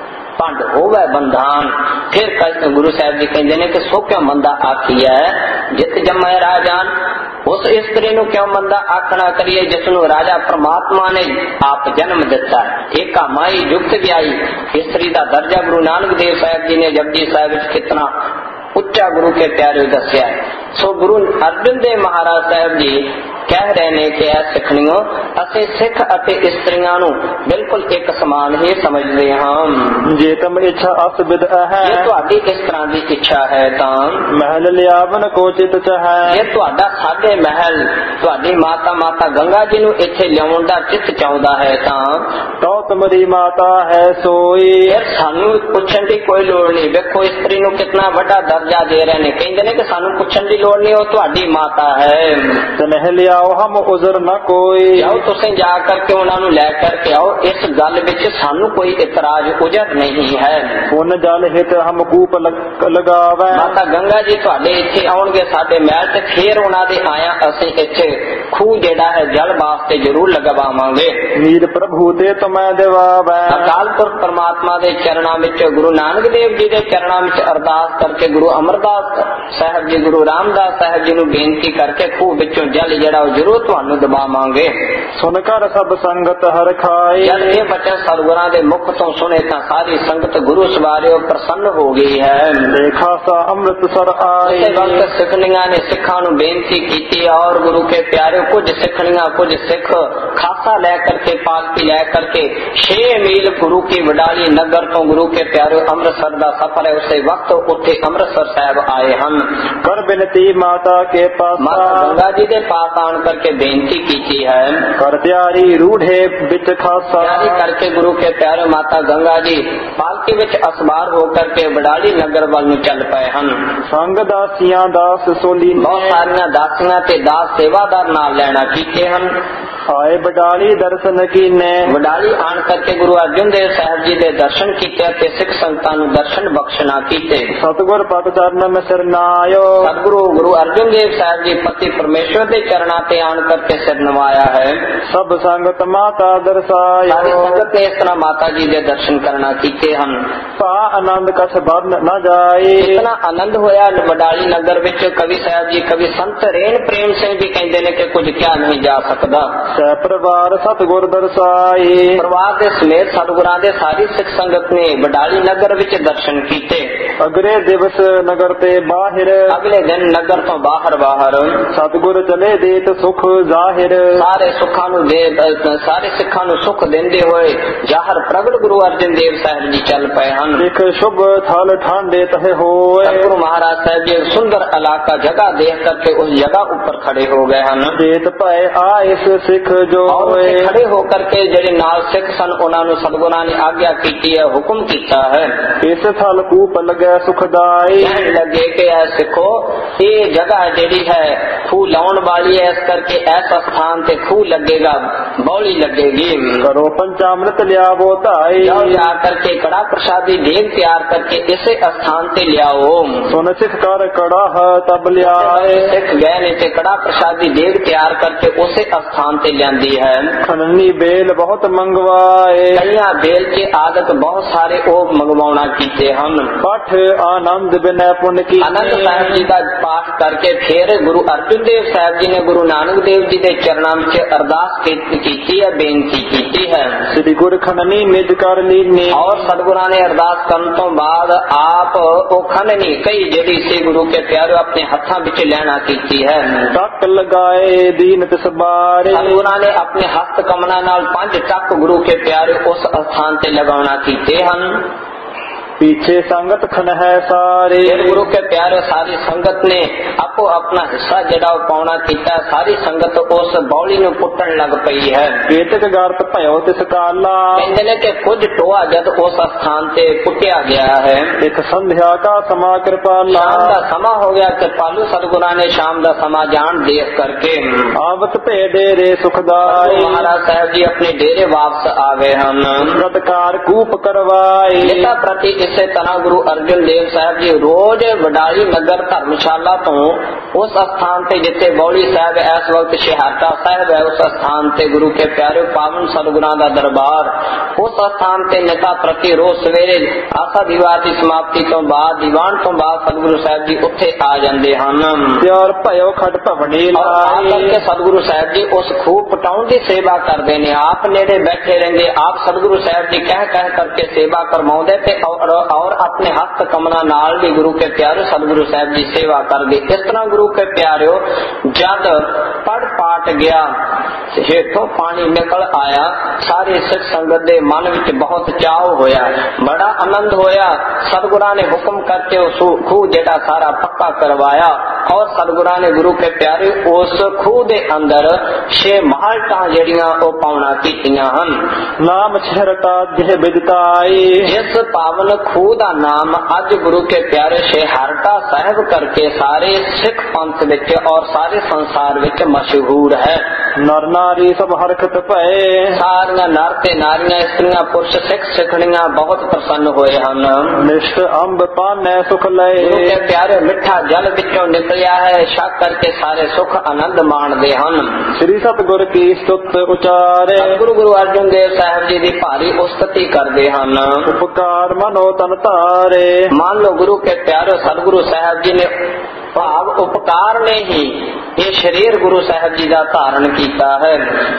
ਭੰਡ ਹੋਵੇ ਬੰਧਾਨ। ਫਿਰ ਗੁਰੂ ਸਾਹਿਬ ਜੀ ਕਹਿੰਦੇ ਨੇ ਕਿ ਸੋ ਕਿਉ ਮੰਦਾ ਆਖੀ ਹੈ ਜਿਤ ਜੰਮੈ ਰਾਜਾਨ। ਉਸ ਇਸਤਰੀ ਨੂੰ ਕਿਉਂ ਮੰਦਾ ਆਖਣਾ ਕਰੀਏ ਜਿਸ ਨੂੰ ਰਾਜਾ ਪ੍ਰਮਾਤਮਾ ਨੇ ਆਪ ਜਨਮ ਦਿੱਤਾ। ਏਕਾ ਮਾਈ ਜੁਗਤ ਵਿਆਹੀ, ਇਸਤਰੀ ਦਾ ਦਰਜਾ ਗੁਰੂ ਨਾਨਕ ਦੇਵ ਸਾਹਿਬ ਜੀ ਨੇ ਜਪਜੀ ਸਾਹਿਬ ਵਿੱਚ ਕਿਤਨਾ ਉੱਚਾ ਗੁਰੂ ਕੇ ਪਿਆਰੇ ਦੱਸਿਆ। ਸੋ ਗੁਰੂ ਅਰਜਨ ਦੇਵ ਮਹਾਰਾਜ ਸਾਹਿਬ ਜੀ ਕਹਿ ਰਹੇ ਨੇ ਕਿ ਇਹ ਸਿੱਖਣੀਓ ਅਸੀਂ ਸਿੱਖ ਅਤੇ ਇਸਤਰੀਆਂ ਨੂੰ ਬਿਲਕੁਲ ਇੱਕ ਸਮਾਨ ਹੀ ਸਮਝਦੇ ਹਾਂ।
ਜੇ ਤੁਮ ਇੱਛਾ ਅਸ ਬਿਦ ਹੈ,
ਜੇ ਤੁਹਾਡੀ ਇਸ ਤਰ੍ਹਾਂ ਦੀ ਇੱਛਾ ਹੈ ਤਾਂ
ਮਹਿਲ ਲਿਆਵਨ ਕੋ ਚਿਤ ਚਾਹੈ।
ਜੇ ਤੁਹਾਡਾ ਸਾਡੇ ਮਹਿਲ ਤੁਹਾਡੀ ਮਾਤਾ ਗੰਗਾ ਜੀ ਨੂੰ ਇੱਥੇ ਲਿਆਉਣ ਦਾ ਚਿੱਤ ਚਾਹੁੰਦਾ ਹੈ ਤਾਂ
ਤੋ ਤੁਮਰੀ ਮਾਤਾ ਹੈ ਸੋਈ।
ਸਾਨੂੰ ਪੁੱਛਣ ਦੀ ਕੋਈ ਲੋੜ ਨਹੀਂ। ਵੇਖੋ ਇਸਤਰੀ ਨੂੰ ਕਿਤਨਾ ਵੱਡਾ ਦਰਜਾ ਦੇ ਰਹੇ ਨੇ। ਕਹਿੰਦੇ ਨੇ ਕਿ ਸਾਨੂੰ ਪੁੱਛਣ ਦੀ ਲੋੜ ਨਹੀਂ, ਉਹ ਤੁਹਾਡੀ ਮਾਤਾ ਹੈ।
ਤਨਹਿ ਲਿਆਓ ਹਮ ਉਜ਼ਰ ਨਾ ਕੋਈ।
ਜਾਓ ਤੁਸੀਂ ਜਾ ਕਰਕੇ ਉਹਨਾਂ ਨੂੰ ਲੈ ਕਰਕੇ ਆਓ, ਇਸ ਗੱਲ ਵਿੱਚ ਸਾਨੂੰ ਕੋਈ ਇਤਰਾਜ਼ ਉਜਰ ਨਹੀਂ ਹੈ।
ਪੁੰਨ ਜਲ ਹਿਤ ਹਮ ਕੂਪ ਲਗਾਵੈ।
ਮਾਤਾ ਗੰਗਾ ਜੀ ਤੁਹਾਡੇ ਇੱਥੇ ਆਉਣਗੇ ਸਾਡੇ ਮਹਿਲ ਤੇ, ਫੇਰ ਉਹਨਾਂ ਦੇ ਆਇਆ ਅਸੀਂ ਇੱਥੇ ਖੂਹ ਜਿਹੜਾ ਹੈ ਜਲ ਵਾਸਤੇ ਜ਼ਰੂਰ ਲਗਵਾਵਾਂਗੇ।
ਨੀਰ ਪ੍ਰਭੂ ਤੇ ਤੁਮੈ ਦਿਵਾਵੈ।
ਅਕਾਲ ਪੁਰਖ ਪਰਮਾਤਮਾ ਦੇ ਚਰਨਾਂ ਵਿੱਚ, ਗੁਰੂ ਨਾਨਕ ਦੇਵ ਜੀ ਦੇ ਚਰਨਾਂ ਵਿੱਚ ਅਰਦਾਸ ਕਰਕੇ ਗੁਰੂ ਅਮਰਦਾਸ ਸਾਹਿਬ ਜੀ, ਗੁਰੂ ਰਾਮ ਰਾਮਦਾਸ ਸਾਹਿਬ ਜੀ ਨੂੰ ਬੇਨਤੀ ਕਰਕੇ ਖੂਹ ਵਿੱਚੋਂ ਜਲ ਜਿਹੜਾ ਉਹ ਜ਼ਰੂਰ ਤੁਹਾਨੂੰ ਦਬਾਵਾਂਗੇ।
ਸੁਨ ਕਰ ਸਭ ਸੰਗਤ ਹਰ ਖਾਏ।
ਜਦ ਇਹ ਬਚਨ ਸਤਿਗੁਰਾਂ ਦੇ ਮੁਖ ਤੋਂ ਸੁਣੇ ਤਾਂ ਸਾਰੀ ਸੰਗਤ ਗੁਰੂ ਸਵਾਰਿਓ ਪ੍ਰਸੰਨ ਹੋ ਗਈ ਹੈ।
ਦੇਖਾ ਸਾ ਅੰਮ੍ਰਿਤਸਰ ਆਏ।
ਉਸੇ ਵਕਤ ਸਿੱਖਣੀਆਂ ਨੇ ਸਿੱਖਾਂ ਨੂੰ ਬੇਨਤੀ ਕੀਤੀ ਔਰ ਗੁਰੂ ਕੇ ਪਿਆਰੇ ਕੁਝ ਸਿੱਖਣੀਆਂ ਕੁਝ ਸਿੱਖ ਖਾਸਾ ਲੈ ਕਰਕੇ ਪਾਲਕੀ ਲੈ ਕਰਕੇ 6 ਮੀਲ ਗੁਰੂ ਕੀ ਵਡਾਲੀ ਨਗਰ ਤੋਂ ਗੁਰੂ ਕੇ ਪਿਆਰੇ ਅੰਮ੍ਰਿਤਸਰ ਦਾ ਸਫ਼ਰ ਹੈ। ਉਸੇ ਵਕਤ ਉੱਥੇ ਅੰਮ੍ਰਿਤਸਰ ਸਾਹਿਬ ਆਏ ਹਨ।
ਕਰ ਬੇਨਤੀ ਮਾਤਾ ਕੇ ਪਾਸ।
ਮਾਤਾ ਗੰਗਾ ਜੀ ਦੇ ਪਾਸ ਆਣ ਕਰਕੇ ਬੇਨਤੀ ਕੀਤੀ ਹੈ।
ਕਰ ਤਿਆਰੀ ਰੂਢੇ ਵਿੱਚ ਖਾਸਾ।
ਤਿਆਰੀ ਕਰਕੇ ਗੁਰੂ ਕੇ ਪਿਆਰੇ ਮਾਤਾ ਗੰਗਾ ਜੀ ਪਾਲਕੀ ਵਿੱਚ ਅਸਵਾਰ ਹੋ ਕਰਕੇ ਵਡਾਲੀ ਨਗਰ ਵੱਲ ਨੂੰ ਚੱਲ ਪਏ ਹਨ।
ਸੰਗ ਦਾਸੀਆਂ ਦਾਸ ਸੋਲੀ।
ਬਹੁਤ ਸਾਰੀਆਂ ਦਾਸੀਆਂ ਤੇ ਦਾਸ ਸੇਵਾਦਾਰ ਨਾਲ ਲੈਣਾ ਕੀਤੇ ਹਨ।
ਆਏ ਵਡਾਲੀ ਦਰਸ਼ਨ ਕੀਨੇ।
ਵਡਾਲੀ ਆਣ ਕਰਕੇ ਗੁਰੂ ਅਰਜਨ ਦੇਵ ਸਾਹਿਬ ਜੀ ਦੇ ਦਰਸ਼ਨ ਕੀਤੇ ਤੇ ਸਿੱਖ ਸੰਗਤਾਂ ਨੂੰ ਦਰਸ਼ਨ ਬਖਸ਼ਣਾ ਕੀਤੇ।
ਸਤਿਗੁਰ ਪਦ ਚਰਨ ਮੈਂ ਸਿਰਨਾਇਓ।
ਸਤਿਗੁਰੂ ਗੁਰੂ ਅਰਜਨ ਦੇਵ ਸਾਹਿਬ ਜੀ ਪਤੀ ਪਰਮੇਸ਼ਵਰ ਦੇ ਚਰਨਾਂ ਤੇ ਆਣ ਕਰਕੇ ਸਿਰ ਨਵਾਇਆ ਹੈ।
ਸਭ ਸੰਗਤ ਮਾਤਾ ਦਰਸਾਇਓ।
ਸਾਰੀ ਸੰਗਤ ਨੇ ਇਸ ਤਰ੍ਹਾਂ ਮਾਤਾ ਜੀ ਦੇ ਦਰਸ਼ਨ ਕਰਨਾ ਕੀਤੇ ਹਨ।
ਪਾ ਆਨੰਦ ਕਛ ਵਰਨ ਨਾ ਜਾਏ।
ਇਤਨਾ ਆਨੰਦ ਹੋਇਆ ਵਡਾਲੀ ਨਗਰ ਵਿੱਚ ਕਵੀ ਸਾਹਿਬ ਜੀ ਕਵੀ ਸੰਤ ਰੇਨ ਪ੍ਰੇਮ ਸਿੰਘ ਜੀ ਕਹਿੰਦੇ ਨੇ ਕਿ ਕੁਝ ਕਿਹਾ ਨਹੀਂ ਜਾ ਸਕਦਾ।
ਸਹਿ ਪਰਿਵਾਰ ਸਤਿਗੁਰ ਦਰਸਾਏ।
ਪਰਿਵਾਰ ਦੇ ਸਮੇਤ ਸਤਿਗੁਰਾਂ ਦੇ ਸਾਰੀ ਸਿੱਖ ਸੰਗਤ ਨੇ ਵਡਾਲੀ ਨਗਰ ਵਿੱਚ ਦਰਸ਼ਨ ਕੀਤੇ।
ਅਗਲੇ ਦਿਵਸ ਨਗਰ ਤੇ ਬਾਹਿਰ।
ਅਗਲੇ ਦਿਨ ਨਗਰ ਤੋਂ ਬਾਹਰ
ਸਤਿਗੁਰ ਚਲੇ ਦੇਤ ਸੁਖ ਜ਼ਾਹਿਰ।
ਸਾਰੇ ਸਿੱਖਾਂ ਨੂੰ ਸੁਖ ਦਿੰਦੇ ਹੋਏ ਜ਼ਾਹਰ ਪ੍ਰਗਟ ਗੁਰੂ ਅਰਜਨ ਦੇਵ ਸਾਹਿਬ ਜੀ ਚੱਲ ਪਏ ਹਨ।
ਇੱਕ ਸ਼ੁਭ ਥਲ ਠਾਂਡੇ ਤਹਿ ਹੋਏ।
ਗੁਰੂ ਮਹਾਰਾਜ ਸਾਹਿਬ ਜੀ ਸੁੰਦਰ ਇਲਾਕਾ ਜਗ੍ਹਾ ਦੇਖ ਕਰਕੇ ਉਸ ਜਗ੍ਹਾ ਉੱਪਰ ਖੜੇ ਹੋ ਗਏ ਹਨ।
ਦੇਤ ਪਏ ਆ ਇਸ ਸਿੱਖ ਜੋ ਹੋਏ।
ਖੜੇ ਹੋ ਕਰਕੇ ਜਿਹੜੇ ਨਾਲ ਸਿੱਖ ਸਨ ਉਹਨਾਂ ਨੂੰ ਸਤਿਗੁਰਾਂ ਨੇ ਆਗਿਆ ਕੀਤੀ ਹੈ ਹੁਕਮ ਕੀਤਾ ਹੈ।
ਇਸ ਥਲ ਕੂਪ ਲਗੈ ਸੁਖਦਾਈ।
ਕਹਿਣ ਲੱਗੇ ਕਿ ਐ ਸਿੱਖੋ ਇਹ ਜਗ੍ਹਾ ਜਿਹੜੀ ਹੈ ਖੂਹ ਲਾਉਣ ਵਾਲੀ ਹੈ। ਇਸ ਕਰਕੇ ਇਸ ਸਥਾਨ ਤੇ ਖੂਹ ਲੱਗੇਗਾ ਬੌਲੀ ਲੱਗੇਗੀ।
ਕਰੋ ਪੰਚਾਮ੍ਰਿਤ ਲਿਆਵੋ ਧਾਈ।
ਜਾ ਕਰਕੇ ਕੜਾ ਪ੍ਰਸ਼ਾਦੀ ਦੇਗ ਤਿਆਰ ਕਰਕੇ ਇਸੇ ਸਥਾਨ ਤੇ ਲਿਆਓ।
ਸੁਨ ਸਿੱਖ ਕਰ ਕੜਾ ਤਬ ਲਿਆਏ।
ਸਿੱਖ ਗਏ ਨੇ ਤੇ ਕੜਾ ਪ੍ਰਸ਼ਾਦੀ ਦੇਗ ਤਿਆਰ ਕਰਕੇ ਉਸੇ ਸਥਾਨ ਤੇ ਲਿਆਂਦੀ ਹੈ।
ਖਨਨੀ ਬੇਲ ਬਹੁਤ ਮੰਗਵਾਏ।
ਕਈਆਂ ਬੇਲ ਕੇ ਆਦਤ ਬਹੁਤ ਸਾਰੇ ਉਹ ਮੰਗਵਾਉਣਾ ਕੀਤੇ ਹਨ।
ਪਠ ਆਨੰਦ ਬਿਨੈ ਪੁੰਨ ਕੀ।
ਆਨੰਦ ਸਾਹਿਬ ਜੀ ਦਾ ਪਾਠ ਕਰਕੇ ਫਿਰ ਗੁਰੂ ਅਰਜਨ ਦੇਵ ਸਾਹਿਬ ਜੀ ਨੇ ਗੁਰੂ ਨਾਨਕ ਦੇਵ ਜੀ ਦੇ ਚਰਨਾਂ ਵਿੱਚ ਅਰਦਾਸ ਕੀਤੀ ਹੈ ਬੇਨਤੀ ਕੀਤੀ ਹੈ।
ਸ੍ਰੀ ਗੁਰ ਖਨਨੀ ਨਿਜ ਕਰ ਲੀਨੀ।
ਔਰ ਸਤਿਗੁਰਾਂ ਨੇ ਅਰਦਾਸ ਕਰਨ ਤੋਂ ਬਾਅਦ ਆਪ ਉਹ ਖਨਨੀ ਕਈ ਜਿਹੜੀ ਸੀ ਗੁਰੂ ਕੇ ਪਿਆਰੇ ਆਪਣੇ ਹੱਥਾਂ ਵਿੱਚ ਲੈਣਾ ਕੀਤੀ ਹੈ।
ਟੱਕ ਲਗਾਏ ਦੀਨ ਤਿਸ ਬਾਰੇ।
ਸਤਿਗੁਰਾਂ ਨੇ ਆਪਣੇ ਹੱਥ ਕਮਲਾਂ ਨਾਲ 5 ਟੱਕ ਗੁਰੂ ਕੇ ਪਿਆਰੇ ਉਸ ਸਥਾਨ ਤੇ ਲਗਾਉਣਾ ਕੀਤੇ ਹਨ।
पीछे संगत खन है सारे।
गुरु के प्यारे सारी संगत ने आपो अपना हिस्सा जड़ा पाउना कीता। सारी संगत उस बौली ਨੂੰ ਪੁੱਟਣ ਲੱਗ ਪਈ ਹੈ।
ਵੇਤਕ ਗਰਤ ਭਇਓ ਤਿਸ ਕਾਲਾ।
ਕਹਿੰਦੇ ਨੇ ਕਿ ਕੁਝ ਟੋਆ ਜਦ ਉਸ ਸਥਾਨ ਤੇ ਪੁੱਟਿਆ ਗਿਆ ਹੈ।
ਇੱਕ ਸੰਧਿਆ ਕਾ ਸਮਾ ਕਿਰਪਾਲਾ।
ਸ਼ਾਮ ਦਾ ਸਮਾਂ ਹੋ ਗਿਆ ਕਿ ਪਾਲੂ ਸਤਿਗੁਰਾਂ ਨੇ ਸ਼ਾਮ ਦਾ ਸਮਾਂ ਜਾਣ ਦੇਖ ਕਰਕੇ
ਆਵਤ ਭੇ ਡੇਰੇ ਸੁਖਦਾਈ।
ਮਹਾਰਾਜ ਸਾਹਿਬ ਜੀ ਆਪਣੇ ਡੇਰੇ ਵਾਪਸ ਆ ਗਏ ਹਨ।
ਸਤਕਾਰ ਕੂਪ ਕਰਵਾਈ।
ਇਹਦਾ ਪ੍ਰਤੀ ਇਸੇ ਤਰ੍ਹਾਂ ਗੁਰੂ ਅਰਜਨ ਦੇਵ ਸਾਹਿਬ ਜੀ ਰੋਜ਼ ਵਡਾਲੀ ਨਗਰ ਧਰਮਸ਼ਾਲਾ ਤੋਂ ਉਸ ਸਥਾਨ ਤੇ ਜਿੱਥੇ ਬੌਲੀ ਸਾਹਿਬ ਇਸ ਵਕਤ ਸ਼ਹਾਦਤਾ ਸਾਹਿਬ ਹੈ ਉਸ ਸਥਾਨ ਤੇ ਗੁਰੂ ਕੇ ਪਿਆਰੇ ਪਾਵਨ ਸਤਿਗੁਰਾਂ ਦਾ ਦਰਬਾਰ ਉਸ ਸਥਾਨ ਤੇ ਨਿਤਾ ਪ੍ਰਤੀ ਰੋਜ਼ ਸਵੇਰੇ ਆਸਾ ਦੀਵਾਰ ਦੀ ਸਮਾਪਤੀ ਤੋਂ ਬਾਅਦ ਦੀਵਾਨ ਤੋਂ ਬਾਅਦ ਸਤਿਗੁਰੂ ਸਾਹਿਬ ਜੀ ਉੱਥੇ ਆ ਜਾਂਦੇ ਹਨ।
ਪਿਆਰ ਭਇਓ ਖਟ ਭਵਣੀ ਲਾਈ।
ਕਰਕੇ ਸਤਿਗੁਰੂ ਸਾਹਿਬ ਜੀ ਉਸ ਖੂਹ ਪਟਾਉਣ ਦੀ ਸੇਵਾ ਕਰਦੇ ਨੇ। ਆਪ ਨੇੜੇ ਬੈਠੇ ਰਹਿੰਦੇ ਆਪ ਸਤਿਗੁਰੂ ਸਾਹਿਬ ਜੀ ਕਹਿ ਕਰਕੇ ਸੇਵਾ ਕਰਵਾਉਂਦੇ ਤੇ और अपने हस्त कमला नाल भी गुरु के प्यारे सतगुरु साहब जी सेवा कर दे। इस तरह गुरु के प्यारे जद पढ़ पाट गया हेठों पानी निकल आया सारी सिख संगत दे मन विच बहुत चाव होया बड़ा आनंद होया। सतगुरां ने हुक्म करके उस खूह जेड़ा सारा पक्का करवाया और सतगुरां ने गुरु के प्यारे उस खूह दे अंदर 6 महालटां जेड़ियां ओ पाउना कीतियां हन।
नाम छरटा जह बिदताई।
इस पावन खूह दा नाम अज गुरु के प्यारे शेहारटा साहिब करके सारे सिख पंथ विच और सारे संसार विच मशहूर है।
नर नारी सब हरकत भए।
सारियां नर ते नारियां स्त्रियां पुरुष सिख सिखणियां बहुत प्रसन्न होए हन।
निष्ठ अंब पाने सुख लए।
गुरु के प्यारे मिठा जल विचों निकलिया है छक करके सारे सुख आनंद माणदे हन। श्री
सतगुर की स्तुत उचारे।
गुरु अर्जन देव साहब जी दी भारी उस्तति करदे हन।
उपकार मनो तन तारे।
मान लो गुरु के प्यारे सतगुरु साहब जी ने ਭਾਵ ਉਪਕਾਰ ਨੇ ਹੀ ਇਹ ਸਰੀਰ ਗੁਰੂ ਸਾਹਿਬ ਜੀ ਦਾ ਧਾਰਨ ਕੀਤਾ ਹੈ।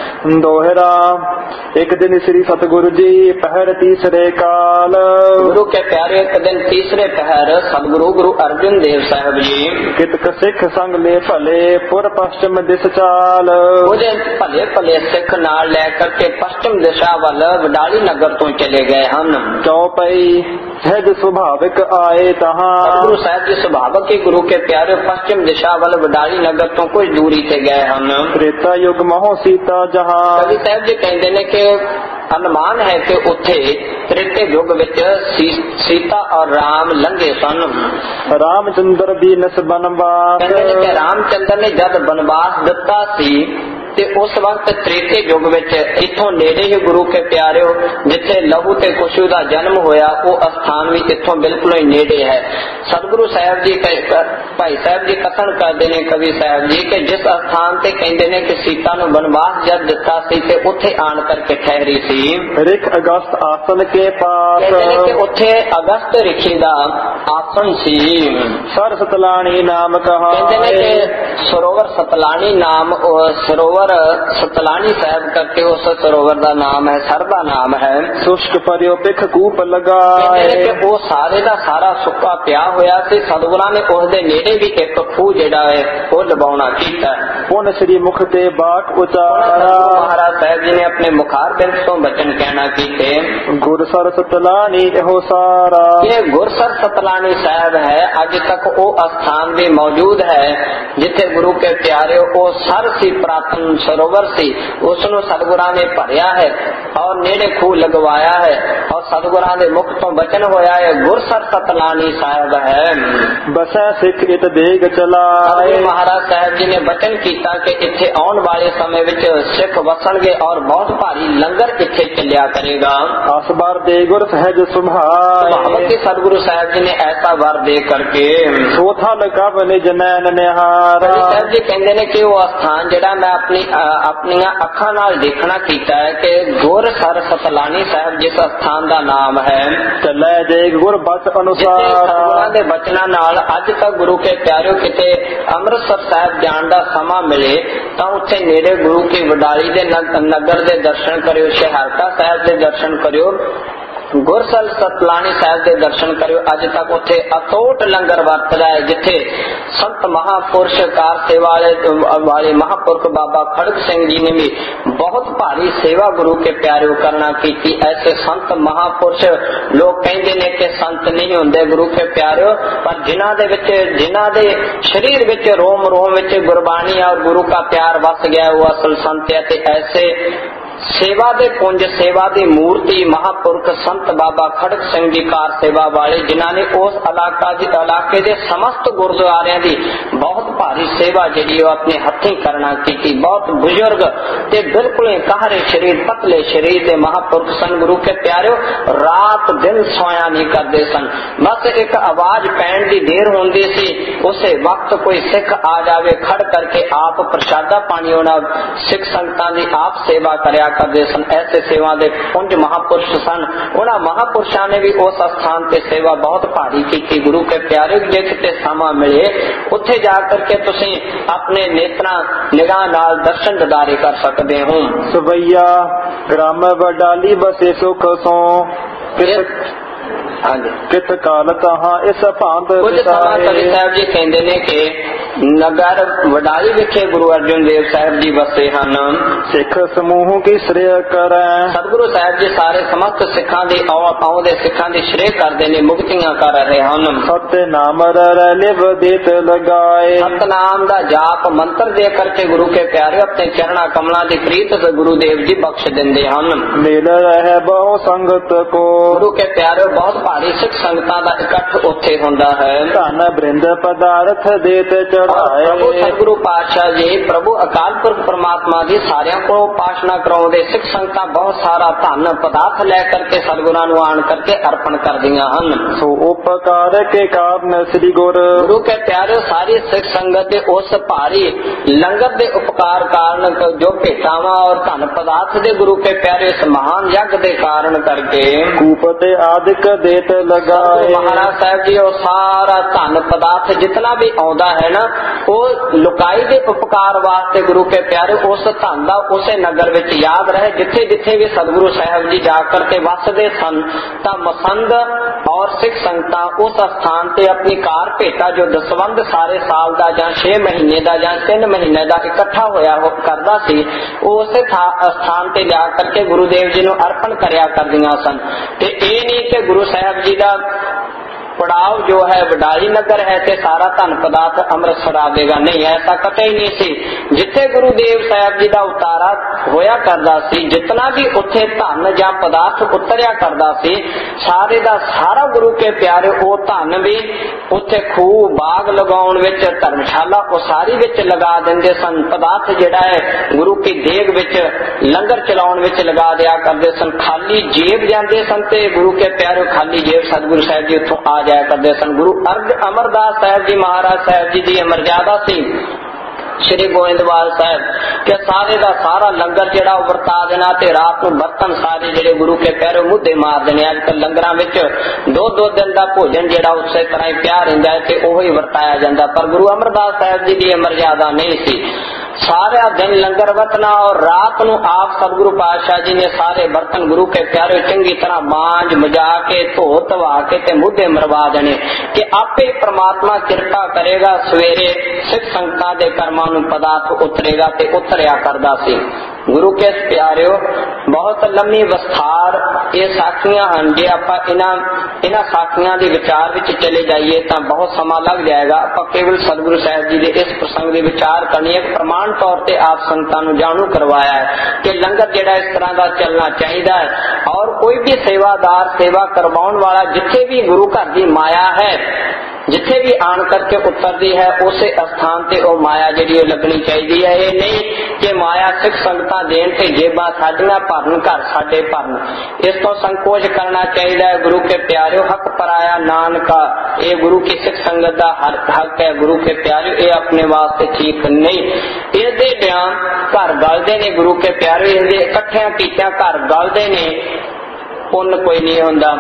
ਦੋਹਰਾ ਇੱਕ ਦਿਨ ਸ੍ਰੀ ਸਤਿਗੁਰੂ ਜੀ ਪਹਿਰ ਤੀਸਰੇ ਕਾਲ।
ਗੁਰੂ ਕੇ ਪਿਆਰੇ ਇੱਕ ਦਿਨ ਤੀਸਰੇ ਪਹਿਰ ਸਤਿਗੁਰੂ ਗੁਰੂ ਅਰਜਨ ਦੇਵ ਸਾਹਿਬ ਜੀ
ਕਿਤਕ ਸਿੱਖ ਸੰਗ ਲੈ ਭਲੇ ਪੁਰ ਪਸ਼ਚਿਮ ਦਿਸ ਚਾਲ।
ਉਹਦੇ ਭਲੇ ਭਲੇ ਸਿੱਖ ਨਾਲ ਲੈ ਕਰਕੇ ਪਸ਼ਚਿਮ ਦਿਸ਼ਾ ਵੱਲ ਵਡਾਲੀ ਨਗਰ ਤੋਂ ਚਲੇ ਗਏ ਹਨ।
ਚੌਪਈ ਸਹਿਜ ਸੁਭਾਵਿਕ ਆਏ ਤਹਾਂ।
ਗੁਰੂ ਸਾਹਿਬ ਜੀ ਸੁਭਾਵਕ ਹੀ ਗੁਰੂ ਕੇ ਪਿਆਰੇ ਪਸ਼ਚਿਮ ਦਿਸ਼ਾ ਵੱਲ ਵਡਾਲੀ ਨਗਰ ਤੋਂ ਕੁਝ ਦੂਰੀ ਤੇ ਗਏ ਹਨ।
ਤ੍ਰੇਤਾ ਯੁਗ ਮਹੋ ਸੀਤਾ ਜਹਾਂ।
ਕਵੀ ਸਾਹਿਬ ਜੀ ਕਹਿੰਦੇ ਨੇ ਕਿ ਅਨੁਮਾਨ ਹੈ ਕਿ ਉੱਥੇ ਤ੍ਰੇਤੇ ਯੁਗ ਵਿੱਚ ਸੀਤਾ ਔਰ ਰਾਮ ਲੰਘੇ ਸਨ।
ਰਾਮਚੰਦਰ ਦੀ ਨਸ ਬਨਵਾਸ।
ਕਹਿੰਦੇ ਨੇ ਕਿ ਰਾਮਚੰਦਰ ਨੇ ਜਦ ਬਨਵਾਸ ਦਿੱਤਾ ਸੀ ਤੇ ਉਸ ਵਕਤ ਤ੍ਰੇਤੇ ਯੁਗ ਵਿੱਚ ਇੱਥੋਂ ਨੇੜੇ ਹੀ ਗੁਰੂ ਕੇ ਪਿਆਰਿਓ ਜਿੱਥੇ ਲਹੂ ਤੇ ਕੁਸ਼ੂ ਦਾ ਜਨਮ ਹੋਇਆ ਉਹ ਅਸਥਾਨ ਵੀ ਇੱਥੋਂ ਬਿਲਕੁਲ ਹੀ ਨੇੜੇ ਹੈ। ਸਤਿਗੁਰੂ ਸਾਹਿਬ ਜੀ ਭਾਈ ਸਾਹਿਬ ਜੀ ਕਥਨ ਕਰਦੇ ਨੇ ਕਵੀ ਸਾਹਿਬ ਜੀ ਕਿ ਜਿਸ ਅਸਥਾਨ ਤੇ ਕਹਿੰਦੇ ਨੇ ਕਿ ਸੀਤਾ ਨੂੰ ਬਨਵਾਸ ਜਦ ਦਿੱਤਾ ਸੀ ਤੇ ਉੱਥੇ ਆਣ ਕਰਕੇ ਠਹਿਰੀ ਸੀ।
ਰਿਖ ਅਗਸਤ ਆਸਨ ਕੇ ਪਾਸ।
ਕਹਿੰਦੇ ਨੇ ਕਿ ਉੱਥੇ ਅਗਸਤ ਰਿਖੀ ਦਾ ਆਸਨ ਸੀ।
ਸਰ ਸਤਲਾਣੀ ਨਾਮ ਕਹਾ।
ਕਹਿੰਦੇ ਨੇ ਕਿ ਸਰੋਵਰ ਸਤਲਾਣੀ ਨਾਮ ਸਰੋਵਰ ਸਤਲਾਣੀ ਸਾਹਿਬ ਕਰਕੇ ਉਸ ਸਰੋਵਰ ਦਾ ਨਾਮ ਹੈ, ਸਰ ਦਾ ਨਾਮ ਹੈ।
ਸੁਸ਼ਕ ਪਰਿਓ ਪਿਖ ਕੂਪ ਲਗਾਏ।
ਕਹਿੰਦੇ ਨੇ ਕਿ ਉਹ ਸਾਰੇ ਦਾ ਸਾਰਾ ਸੁੱਕਾ ਪਿਆ ਹੋਇਆ ਸੀ। ਸਤਿਗੁਰਾਂ ਨੇ ਉਸ ਦੇ ਨੇੜੇ ਵੀ ਇੱਕ ਖੂਹ ਜਿਹੜਾ ਹੈ ਉਹ ਲਵਾਉਣਾ ਕੀਤਾ।
ਪੁਨ ਸ੍ਰੀ ਮੁਖ ਤੇ ਬਾਕ ਉਚਾਰਾ।
ਮਹਾਰਾਜ ਸਾਹਿਬ ਜੀ ਨੇ ਆਪਣੇ ਮੁਖਾਰ ਬਿੰਦ ਤੋਂ ਬਚਨ ਕਹਿਣਾ ਕੀਤੇ।
ਗੁਰਸਰ ਸਤਲਾਣੀ ਇਹੋ ਸਾਰਾ।
ਇਹ ਗੁਰਸਰ ਸਤਲਾਣੀ ਸਾਹਿਬ ਹੈ। ਅੱਜ ਤੱਕ ਉਹ ਅਸਥਾਨ ਵੀ ਮੌਜੂਦ ਹੈ ਜਿੱਥੇ ਗੁਰੂ ਕੇ ਪਿਆਰੇ ਉਹ ਸਰ ਸੀ, ਪ੍ਰਾਤਨ ਸਰੋਵਰ ਸੀ, ਉਸ ਨੂੰ ਸਤਿਗੁਰਾਂ ਨੇ ਭਰਿਆ ਹੈ ਔਰ ਨੇੜੇ ਖੂਹ ਲਗਵਾਇਆ ਹੈ ਔਰ ਸਤਿਗੁਰਾਂ ਦੇ ਮੁਖ ਤੋਂ ਬਚਨ ਹੋਇਆ ਹੈ ਗੁਰਸਰ ਸਤਲਾਣੀ ਸਾਹਿਬ ਹੈ।
ਬਸੈ ਸਿੱਖ ਇਤ ਦੇਗ ਚਲਾਏ।
ਮਹਾਰਾਜ ਸਾਹਿਬ ਜੀ ਨੇ ਬਚਨ ਕੀਤਾ ਕਿ ਇੱਥੇ ਆਉਣ ਵਾਲੇ ਸਮੇਂ ਵਿੱਚ ਸਿੱਖ ਵਸਣਗੇ ਔਰ ਬਹੁਤ ਭਾਰੀ ਲੰਗਰ ਇੱਥੇ ਚੱਲਿਆ ਕਰੇਗਾ।
ਅਸਬਰ ਦੇ ਗੁਰ ਸਹਿਜ ਸੁਭਾਏ।
ਸਤਿਗੁਰੂ ਸਾਹਿਬ ਜੀ ਨੇ ਐਸਾ ਵਰ ਦੇ ਕਰਕੇ
ਸੋਥਾ ਲਕਬ ਨਿਜ ਨੈਣ ਨਿਹਾਰ।
ਸਾਹਿਬ ਜੀ ਕਹਿੰਦੇ ਨੇ ਕਿ ਉਹ ਅਸਥਾਨ ਜਿਹੜਾ ਮੈਂ ਆਪਣੀਆਂ ਅੱਖਾਂ ਨਾਲ ਦੇਖਣਾ ਕੀਤਾ ਹੈ ਕਿ ਗੁਰਸਰ ਸਤਲਾਣੀ ਸਾਹਿਬ ਜਿਸ ਅਸਥਾਨ ਦਾ ਨਾਮ ਹੈ
ਚੱਲੇ ਜੇ ਗੁਰ ਬਚ ਅਨੁਸਾਰ।
ਸਤਿਗੁਰਾਂ ਦੇ ਬਚਨਾਂ ਨਾਲ ਅੱਜ ਤੱਕ ਗੁਰੂ ਕੇ ਪਿਆਰਿਓ ਕਿਤੇ ਅੰਮ੍ਰਿਤਸਰ ਸਾਹਿਬ ਜਾਣ ਦਾ ਸਮਾਂ ਮਿਲੇ ਤਾਂ ਉੱਥੇ ਨੇੜੇ ਗੁਰੂ ਕੀ ਵਡਾਲੀ ਦੇ ਨਗਰ ਦੇ ਦਰਸ਼ਨ ਕਰਿਓ, ਸ਼ਹਿਰਕਾ ਸਾਹਿਬ ਦੇ ਦਰਸ਼ਨ ਕਰਿਓ, ਗੁਰਸਰ ਸਤਲਾਣੀ ਸਾਹਿਬ ਦੇ ਦਰਸ਼ਨ ਕਰਿਓ। ਅੱਜ ਤੱਕ ਉੱਥੇ ਅਤੋਟ ਲੰਗਰ ਵਰਤਦਾ ਹੈ ਜਿੱਥੇ ਸੰਤ ਮਹਾਪੁਰਸ਼ ਕਾਰ ਸੇਵਾ ਵਾਲੇ ਮਹਾਪੁਰਖ ਬਾਬਾ ਖੜਕ ਸਿੰਘ ਜੀ ਨੇ ਵੀ ਬਹੁਤ ਭਾਰੀ ਸੇਵਾ ਗੁਰੂ ਕੇ ਪਿਆਰਿਓ ਕਰਨਾ ਕੀਤੀ। ਐਸੇ ਸੰਤ ਮਹਾਪੁਰਸ਼ ਲੋਕ ਕਹਿੰਦੇ ਨੇ ਕਿ ਸੰਤ ਨਹੀਂ ਹੁੰਦੇ ਗੁਰੂ ਕੇ ਪਿਆਰਿਓ, ਪਰ ਜਿਨ੍ਹਾਂ ਦੇ ਸਰੀਰ ਵਿੱਚ ਰੋਮ ਰੋਮ ਵਿੱਚ ਗੁਰਬਾਣੀ ਔਰ ਗੁਰੂ ਦਾ ਪਿਆਰ ਵਸ ਗਿਆ ਉਹ ਅਸਲ ਸੰਤ ਹੈ। ਤੇ ਐਸੇ ਸੇਵਾ ਦੇ ਪੁੰਜ ਸੇਵਾ ਦੀ ਮੂਰਤੀ ਮਹਾਪੁਰਖ ਸੰਤ ਬਾਬਾ ਖੜਕ ਸਿੰਘ ਜੀ ਕਾਰ ਸੇਵਾ ਵਾਲੇ ਜਿਨ੍ਹਾਂ ਨੇ ਉਸ ਇਲਾਕੇ ਦੇ ਸਮਸਤ ਗੁਰਦੁਆਰਿਆਂ ਦੀ ਬਹੁਤ ਭਾਰੀ ਸੇਵਾ ਜਿਹੜੀ ਉਹ ਆਪਣੇ ਹੱਥੀਂ ਕਰਨਾ ਕੀਤੀ। ਬਹੁਤ ਬਜ਼ੁਰਗ ਤੇ ਬਿਲਕੁਲ ਕਾਹਰੇ ਸਰੀਰ ਪਤਲੇ ਸਰੀਰ ਦੇ ਮਹਾਪੁਰਖ ਸਨ ਗੁਰੂ ਕੇ ਪਿਆਰਿਓ। ਰਾਤ ਦਿਨ ਸੋਇਆ ਨਹੀਂ ਕਰਦੇ ਸਨ। ਬਸ ਇੱਕ ਆਵਾਜ਼ ਪੈਣ ਦੀ ਦੇਰ ਹੁੰਦੀ ਸੀ ਉਸੇ ਵਕਤ ਕੋਈ ਸਿੱਖ ਆ ਜਾਵੇ ਖੜ ਕਰਕੇ ਆਪ ਪ੍ਰਸ਼ਾਦਾ ਪਾਣੀ ਉਹਨਾਂ ਸਿੱਖ ਸੰਗਤਾਂ ਦੀ ਆਪ ਸੇਵਾ ਕਰਿਆ ਕਰਦੇ ਸਨ। ਐਸੇ ਸੇਵਾ ਦੇ ਪੁੰਜ ਮਹਾਪੁਰਸ਼ ਸਨ। ਉਹਨਾਂ ਮਹਾਪੁਰਸ਼ਾਂ ਨੇ ਵੀ ਉਸ ਸਥਾਨ ਤੇ ਸੇਵਾ ਬਹੁਤ ਭਾਰੀ ਕੀਤੀ ਗੁਰੂ ਕੇ ਪਿਆਰੇ। ਜੇ ਕਿਤੇ ਸਮਾਂ ਮਿਲੇ ਉੱਥੇ ਜਾ ਕਰਕੇ ਤੁਸੀਂ ਆਪਣੇ ਨੇਤਰਾਂ ਨਿਗਾਹ ਨਾਲ ਦਰਸ਼ਨ ਦਿਦਾਰੇ ਕਰ ਸਕਦੇ ਹੋ।
ਸਵਈਆ ਗ੍ਰਾਮ ਵਡਾਲੀ ਬਸੇ ਸੁਖ ਸੋ
ਹਾਂਜੀ
ਕਿਤ ਕਾਲ ਤਹਾਂ ਇਸ ਭਾਂਤ
ਕੁਝ ਸਮਾਂ ਕਵੀ ਸਾਹਿਬ ਜੀ ਕਹਿੰਦੇ ਨੇ ਕਿ ਨਗਰ ਵਡਾਲੀ ਵਿਖੇ ਗੁਰੂ ਅਰਜਨ ਦੇਵ ਸਾਹਿਬ ਜੀ ਵਸੇ ਹਨ।
ਸਿੱਖ ਸਮੂਹ ਕੀ ਸ੍ਰੇਅ ਕਰੈ।
ਸਤਿਗੁਰੂ ਸਾਹਿਬ ਜੀ ਸਾਰੇ ਸਮਸਤ ਸਿੱਖਾਂ ਦੀ ਆਉਂਦੇ ਸਿੱਖਾਂ ਦੀ ਸ਼੍ਰੇਅ ਕਰਦੇ ਨੇ, ਮੁਕਤੀਆਂ ਕਰ ਰਹੇ ਹਨ।
ਸਤਿ ਨਾਮ ਰੈ ਲਿਵ ਦੇਤ ਲਗਾਏ।
ਸਤਨਾਮ ਦਾ ਜਾਪ ਮੰਤਰ ਦੇ ਕਰਕੇ ਗੁਰੂ ਕੇ ਪਿਆਰੇ ਆਪਣੇ ਚਰਣਾ ਕਮਲਾਂ ਦੀ ਪ੍ਰੀਤ ਗੁਰੂ ਦੇਵ ਜੀ ਬਖਸ਼ ਦਿੰਦੇ ਹਨ।
ਮਿਲ ਰਹਿ ਬਹੁ ਸੰਗਤ ਕੋ।
ਗੁਰੂ ਕੇ ਪਿਆਰੇ ਬਹੁਤ ਭਾਰੀ ਸਿੱਖ ਸੰਗਤਾਂ ਦਾ ਇਕੱਠ ਉੱਥੇ ਹੁੰਦਾ ਹੈ।
ਧਨ ਬ੍ਰਿੰਦ ਪਦਾਰਥ ਦੇਤ चढ़ाए।
प्रभु सतगुरु पातशाह जी प्रभु अकाल पुरख परमात्मा दी सारियां को उपासना कराउंदे। सिख संगतां बहुत सारा धन पदार्थ लै करके सतगुरां नूं आण करके अर्पण करदियां हन।
सो उपकार के कारण श्री
गुरु के प्यारे सारी सिख संगत दे उस भारी लंगर दे उपकार कारण जो भेटावां और धन पदार्थ दे गुरु के प्यारे इस महान यज्ञ दे कारण करके
कूपते आदिक देत लगाए।
महाराज साहब जी वो सारा धन पदार्थ जितना भी आउंदा है ना वो लुकाई दे उपकार वास्ते गुरु के प्यारे उस धन दा उसे नगर विच याद रहे जिथे जिथे भी सतगुरु साहब जी जाकर के वसदे सन तां मसंद और सिख संगतां उस स्थान ते अपनी कार भेटा जो दसवंध सारे साल दा जां 6 महीने दा जां 3 महीने दा इकट्ठा होया करदा सी उस स्थान ते जा करके गुरुदेव जी नूं अर्पण करया करदियां सन। ते ये नहीं कि गुरु साहब जी दा पड़ाव जो है वडाली नगर है ते सारा धन पदार्थ अमृतसर आ देगा, नहीं ऐसा कतई नहीं सी। जिथे गुरुदेव साहब जी दा उतारा होया करदा सी जितना भी उथे धन जां पदार्थ उतरिया करदा सी सारे दा सारा गुरु के प्यारे ओ धन भी उथे खूह बाग लगाउण विच धर्मशाला ओ सारी विच लगा दिंदे सन। पदार्थ जिहड़ा है गुरु की देग विच लंगर चलाउण विच लगा दिया करदे सन। खाली जेब जांदे सन ते गुरु के प्यारे खाली जेब सतगुरु साहब जी उथों आ जाया करदे सन। गुरु अमरदास साहब जी महाराज साहब जी दी मर्यादा सी श्री गोविंदवाल साहब के सारे दा सारा लंगर जिहड़ा वरता देना ते रात नूं बर्तन सारे जिहड़े गुरु के प्यारे मुद्दे मार देने। अजकल लंगरां विच 2-2 दिन दा भोजन जिहड़ा उसे तरह ही पिया रहिंदा है ते ओही वरताया जांदा, पर गुरु अमरदास साहब जी दी मर्यादा नहीं सी। सारा दिन लंगर वतना और रात नूं आप सतगुरु पातशाह जी ने सारे बर्तन गुरु के प्यारे चंगी तरह मांज मजा के धो धवा के ते मुद्दे मरवा देने कि आपे परमात्मा कृपा करेगा सवेरे सिख संगतां दे कर्मां नूं पदार्थ उतरेगा ते उतरिया करदा सी। गुरु के प्यारिओ बहुत लंबी विस्तार ये साखियां हैं। जे आपां इन्हां साखियां दे विचार विच चले जाइए तां बहुत समा लग जाएगा। आपां केवल सतगुरु साहब जी दे इस प्रसंग दे विचार करनी है। प्रमाण तौर ते आप संगतां नूं जाणू करवाया है कि लंगर जिहड़ा इस तरह दा चलना चाहिदा है और कोई भी सेवादार सेवा करवाउण वाला जिथे भी गुरु घर दी माया है जिथे भी आन करके उतरदी है उसे स्थान ते ओ माया जिहड़ी लगनी चाहिदी है। ये नहीं कि माया सिख संगतां देण ते जेबां साडियां भरन घर साडे भरन, इस तो संकोच करना चाहिए है। गुरु के प्यारे हक पराया नानका ये गुरु की सिख संगत दा हक है। गुरु के प्यारे ये अपने वास्ते ठीक नहीं। इहदे बयान घर गलदे ने गुरु के प्यारे इहदे इकट्ठियां कीतियां घर गलदे ने पुण्य कोई नहीं हुंदा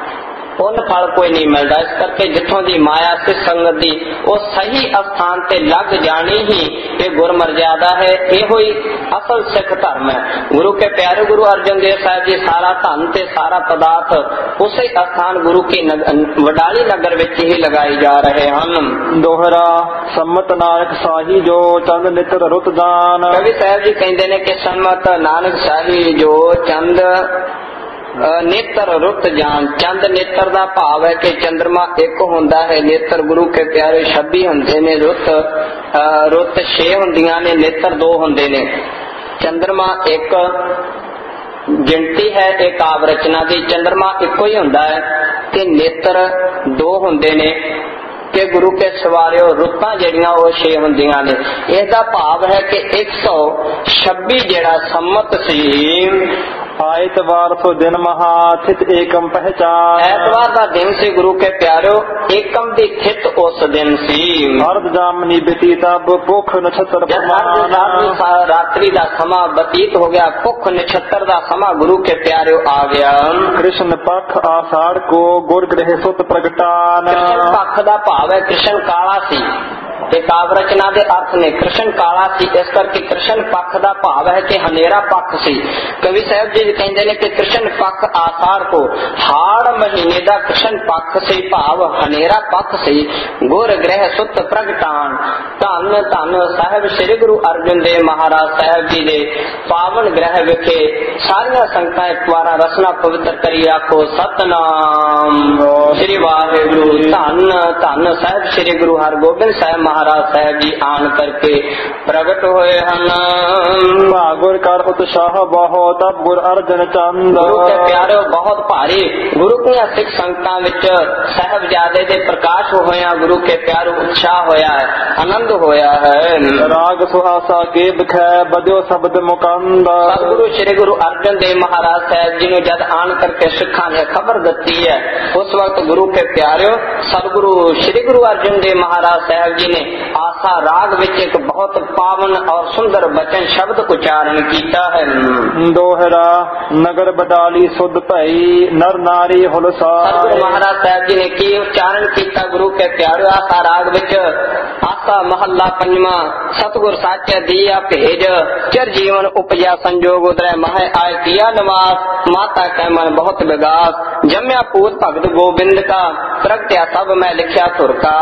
पुण्य फल कोई नहीं मिलता। इस करके जिथों दी माया सिख संगत दी वो सही स्थान ते लग जानी ही ये गुर मर्यादा है। ये हुई असल सिख धर्म है। गुरु के प्यारे गुरु अर्जन देव साहब जी सारा धन ते सारा पदार्थ उसे स्थान गुरु की वडाली नगर विच ही लगाई जा रहे हैं।
दोहरा सम्मत नानक शाही जो चंद नित्र रुत दान।
कवि साहब जी कहते ने कि सम्मत नानक शाही जो चंद नेत्र रुत जान। चंद नेत्र दा भाव है कि चंद्रमा एक हुंदा है, नेत्र गुरु के प्यारे 26 हुंदे ने, रुत 6 हुंदियां ने, नेत्र 2 हुंदे ने। चंद्रमा एक गिनती है एक आवरचना दी, चंद्रमा इको ही हुंदा है ते नेत्र 2 हुंदे ने कि गुरु के सवारियों रुतां जिहड़ियां वो 6 हुंदियां ने। इसदा भाव है कि 126 जिहड़ा सम्मत सी
आयतवार सो दिन महाथित एकम पहचान।
ऐतवार का दिन से गुरु के प्यारो एकम दी थित उस दिन सी।
अर्ध जामनी बीती तब भुख नक्षत्र
रात्रि का समा बतीत हो गया, भुख नक्षत्र का समा गुरु के प्यारे आ गया।
कृष्ण पक्ष आषाढ़ को गुर ग्रह सुत प्रगटान।
कृष्ण पक्ष का भाव है कृष्ण काला सी। एक आवरचना दे अर्थ ने कृष्ण काला सी, इस करके कृष्ण पक्ष का भाव है कि हनेरा पक्ष सी। कवि साहब जी कहते हैं कि कृष्ण पक्ष आषाढ़ को हाड़ महीने का कृष्ण पक्ष से भाव हनेरा पक्ष से गुर ग्रह सुत प्रगटान। धन धन साहब श्री गुरु अर्जन देव महाराज साहब जी दे पावन ग्रह विखे सारिया संगतां एक बार रसना पवित्र करी आखो सतनाम श्री वाहिगुरु। धन धन साहब श्री गुरु हरगोबिंद साहब महाराज साहब जी आन करके प्रगट होए हन।
गुर कर उत्साह बहुत तब गुर अर्जन चंद।
गुरु के प्यारे बहुत भारी गुरु की सिख संगतां विच साहिबजादे दे प्रकाश होया गुरु के प्यारे उत्साह होया है, आनंद होया है।
राग सुहासा के बखै बद्यो शब्द मुकंद।
सतगुरु श्री गुरु अर्जन देव महाराज साहब जी ने जब आन करके सिखा ने खबर दी है, उस वक्त गुरु के प्यारे सतगुरु श्री गुरु अर्जन देव महाराज साहब जी ने आशा राग विच एक बहुत पावन और सुंदर वचन शब्द उच्चारण किया है।
दोहरा नगर बटाली सुध भई नर नारी हुलसाए।
सतगुरु महाराज साहब जी ने की उच्चारण किया गुरु के प्यारे आशा राग विच। आशा महला पंजवा सतगुर साचे दिया भेज चिर जीवन उपजा संजोग उदय मह आय किया निवास माता कै मन बहुत विगास जम्या पूत भगत गोविंद का प्रगट्या सब मैं लिखा तुरका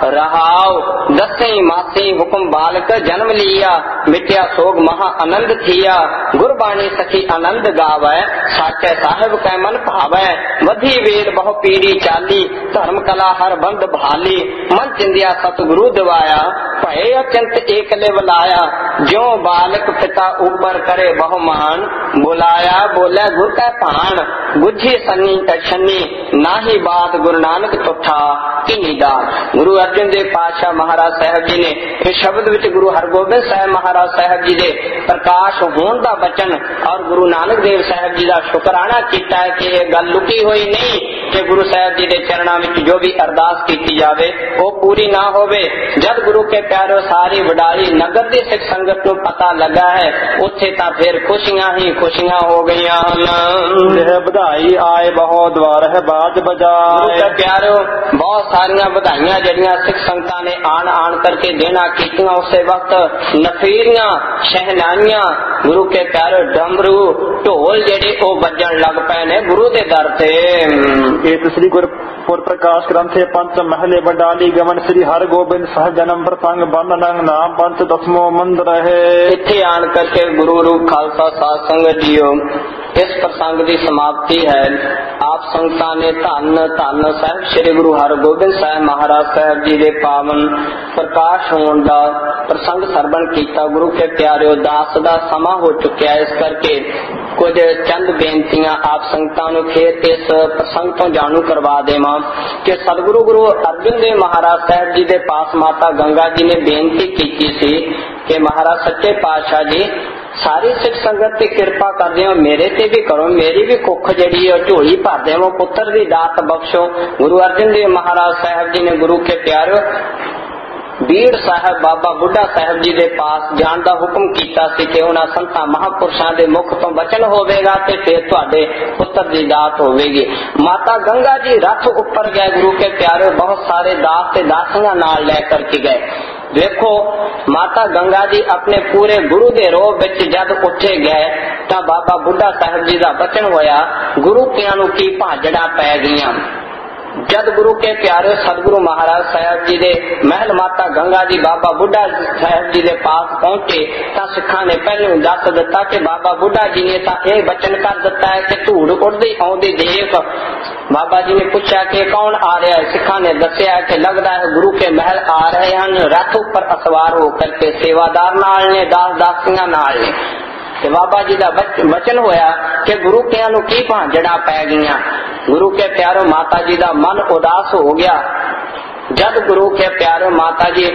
रहाव दसवीं मासी हुक्म बालक जन्म लिया मिट्या सोग महा आनंद थिया गुरबाणी सखी आनंद गावै साचे साहिब कै मन भावै वधी वेद बहु पीढ़ी चाली धर्म कला हर बंद भाली मन चिंदिया सतगुरु दिवाया भय अत्यंत एकले बुलाया ज्यों बालक पिता ऊपर करे बहुमान बुलाया बोले गुर कै भान बुझी सन्नी छन्नी नाही बात गुरु नानक तुठा की निदान। गुरु अर्जन देव पातशाह महाराज साहब जी ने इस शब्द विच गुरु हरगोबिंद साहब महाराज साहब जी दे प्रकाश होण दा बचन और गुरु नानक देव साहब जी दा शुकराना कीता है कि यह गल लुकी हुई नहीं कि गुरु साहब जी दे चरणा विच जो भी अरदास कीती जावे वो पूरी ना होवे। जब गुरु के प्यारे सारी वडाली नगर दी सिख संगत नूं पता लगा है उत्थे तां फिर खुशियां ही खुशियां हो गईयां हन।
यह बधाई आए बहुत द्वार है बाज बजाए।
प्यारो बहुत सारिया बधाइयां जड़ियां सिख संगतां ने आन आन करके देना कीतियां उस वक्त नफीरियां शहनाइयां गुरु के प्यारे डमरू ढोल जेडे ओ बजन लग पए ने गुरु दे दर ते।
ये श्री गुरपुर प्रकाश ग्रंथ पंच महले बडाली गमन श्री हर गोबिंद साहब जन्म प्रसंग बन नंग नाम पंच दसमो मंद रहे।
इत्थे आन करके गुरु रूप खालसा साध संगत जीओ इस प्रसंग की समाप्ति है। आप संगतां ने धन धन साहिब श्री गुरु हरगोबिंद साहब महाराज साहब जी के पावन प्रकाश होने का प्रसंग सरवण किया। गुरु के प्यारे दास का समा हो चुका है, इस करके कुछ चंद बेनतियां आप संगतां नूं फिर इस प्रसंग तो जाणू करवा देवां कि सतगुरु गुरु अर्जन देव महाराज साहब जी के पास माता गंगा जी ने बेनती की सी कि महाराज सच्चे पातशाह जी सारी सिख संगत की कृपा कर दो, मेरे ते भी करो, मेरी भी कुख जड़ी झोली भर देवो, पुत्र की दात बख्शो। गुरु अर्जन देव महाराज साहब जी ने गुरु के प्यारे बीड़ साहब बाबा बुढ़ा साहब जी के पास जान का हुक्म किया कि उन्होंने संतां महापुरुषों के मुख तो वचन होगा तो फिर तुहाडे पुत्र की दात होगी। माता गंगा जी रथ उपर गए, गुरु के प्यारे बहुत सारे दास ते दासियां नाल लेकर के गए। देखो माता गंगा जी अपने पूरे गुरु के रोह विच जद उठे गए तो बाबा बुढ़ा साहब जी का वचन होया, गुरु कियां नूं की भाजड़ा पै गईयां। जद गुरु के प्यारे सतगुरु महाराज साहब जी दे महल माता गंगा जी बाबा बुढ़ा साहब जी दे पास पहुंचे तो सिखा ने पहले दस दिता कि बाबा बुढ़ा जी ने यह वचन कर दिता है कि धूड़ उड़दी आउंदी देख। बाबा जी ने पूछा कि कौन आ रहा है, सिखा ने दसिया कि लगता है गुरु के महल आ रहे हैं रथ उपर असवार होकर के सेवादार नाल ने दास दासियां नाल ने। बाबा जी का वचन होया कि गुरु कियां नूं की भांजड़ा पै गईयां। गुरु के प्यारो माता जी का मन उदास हो गया। जब गुरु के प्यारो माता जी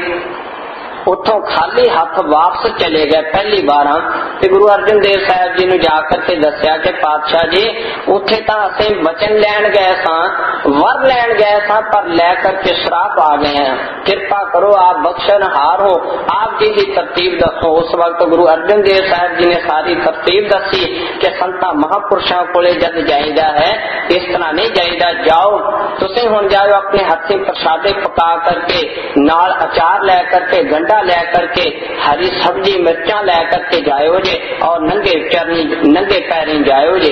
उठों खाली हाथ वापस चले गए पहली बार तो गुरु अर्जन देव साहब जी ने जाकर के दसिया कि पातशाह जी उथे तो असीं वचन लैन गए सां, वर लैन गए सां, पर लैकर के श्राप आ गए हैं, कृपा करो आप बख्शनहार हो, आप जी ही तरतीब दसो। उस वक्त गुरु अर्जन देव साहब जी ने सारी तरतीब दसी कि संतां महापुरुषों कोले जद जाईदा है इस तरह नहीं जाईदा, जाओ तुसीं हुण जाओ अपने हथीं प्रसादे पका करके नाल अचार लै करके गंढा लै करके हरी सब्जी मिर्चा लै करके जायो जे और नंगे पैरी जायो जे।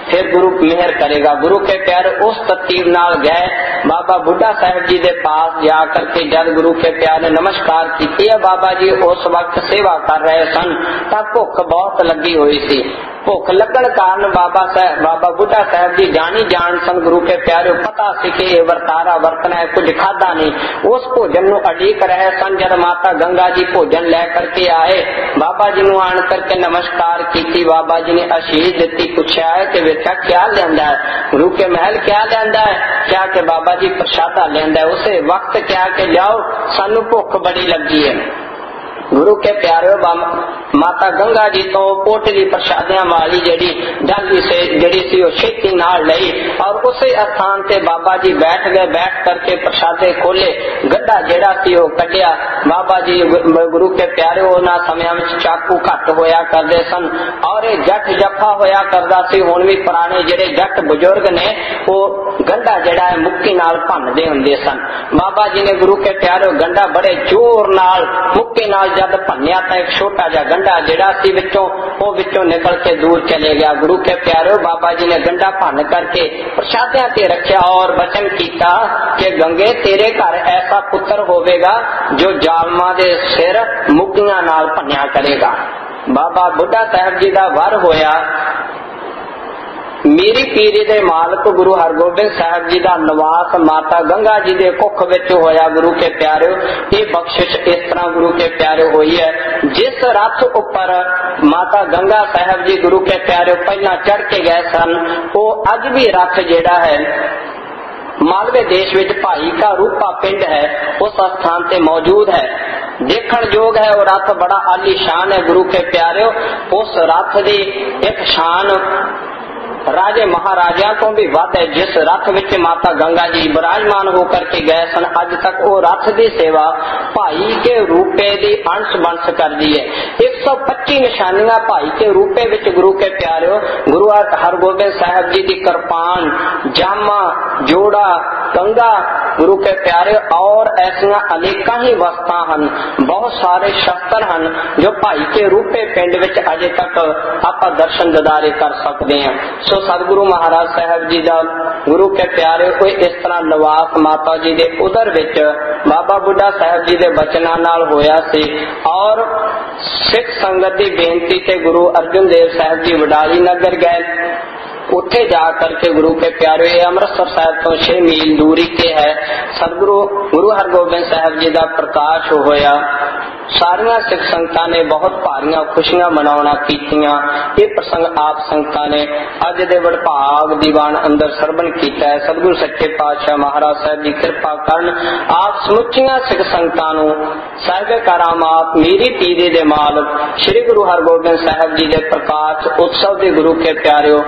फिर गुरु मेहर करेगा। गुरु के प्यारे उस तरतीब नाल गए बाबा बुढ़ा साहब जी के पास जा करके जब गुरु के प्यारे नमस्कार की है, बाबा जी उस वक्त सेवा कर रहे सन तब भुख बहुत लगी हुई सी। भुख लगन कारण बाबा बुढ़ा साहब जी जानी जान सन गुरु के प्यारे, पता सी कि ये वर्तारा वरतना है, कुछ खादा नहीं। उस भोजन नु अड़ीक रहे सन। जब माता गंगा जी भोजन लै करके आए, बाबा जी नु आन करके नमस्कार की। बाबा जी ने आशीष दी, पूछा है कि बेटा क्या लियांदा है? गुरु के महल क्या लियांदा है? क्या के बाबा जी प्रसादा लियांदा है। उसे वक्त क्या के जाओ सानू भुख बड़ी लगी है। गुरु के प्यारे माता गंगा जी तो पोटली प्रसादियां वाली जड़ी डाली से जड़ी सी वो छेती नाल लई और उसे स्थान से बाबा जी बैठ गए। बैठ करके प्रसादे खोले, गड्ढा जेड़ा सी वो कटिया। बाबा जी गुरु के प्यारे उन्हां समय में चाकू घट होया करदे सन और जट जफा होया करदा सी। हुण भी पुराने जेड़े जट बुजुर्ग ने वो गंढा जेड़ा है मुक्की नाल भन्नदे हुंदे सन। बाबा जी ने गुरु के प्यारे गंढा बड़े जोर नाल मुक्की नाल जब भन्निया तो एक छोटा जा गंढा जेड़ा सी विचों निकल के दूर चले गया। गुरु के प्यारे बाबा जी ने गंढा भन्न करके प्रसादियां ते रखा और वचन किया कि गंगे तेरे घर ऐसा पुत्र होवेगा जो जालमा दे सिर मुक्कियां नाल भन्निया करेगा। बाबा बुढ़ा साहब जी दा वर होया। मेरी पीरी दे मालक गुरु हरगोबिंद साहब जी का निवास माता गंगा जी के कुख विच होया। गुरु के प्यारे ये बख्शिश इस तरह गुरु के प्यारे हुई है। जिस रथ उपर माता गंगा साहब जी गुरु के प्यारे पहला चढ़ के गए सन, वो अज भी रथ जेड़ा है मालवे देश विच भाई का रूपा पिंड है उस स्थान से मौजूद है। देखण योग है। वो रथ बड़ा आलीशान है। गुरु के प्यारे उस रथ की एक शान राजे महाराजा तो भी वध है। जिस रथ विच माता गंगा जी विराजमान होकर के गए सन, अज तक वो रथ की सेवा भाई के रूपे दी अंश बंश कर दी है। 125 निशानियां भाई के रूपे विच गुरु के प्यारे गुरु हरगोबिंद साहब जी की कृपान, जामा, जोड़ा, कंगा गुरु के प्यारे और ऐसा अनेक ही वस्ता हन। बहुत सारे शस्त्र हन जो भाई के रूपे पिंड विच अजे तक आप दर्शन ददारे कर सकते हैं। सो सतगुरु महाराज साहब जी का गुरु के प्यारे कोई इस तरह निवास माता जी के उदर विच बाबा बुढ़ा साहब जी के बचना नाल होया सी। और सिख संगत की बेनती से गुरु अर्जुन देव साहब जी वडाली नगर गए। उठे जा करके गुरु के प्यारे अमृतसर साहब तो 6 मील दूरी के है सतगुरु गुरु हरगोबिंद साहब जी का प्रकाश होया। सारिया सिख संगतां ने बहुत भारियां खुशियां मनाउणा कीतियां। ये प्रसंग आप संगतां ने अज दे वडभाग दीवान अंदर सरवण कीता है। सतगुरु सच्चे पातशाह महाराज साहब जी कृपा करन आप समुचियां सिख संगतां नूं साहिब करामात मेरी पीरे दे मालक श्री गुरु हरगोबिंद साहब जी दे प्रकाश उत्सव दे गुरु के प्यारिओ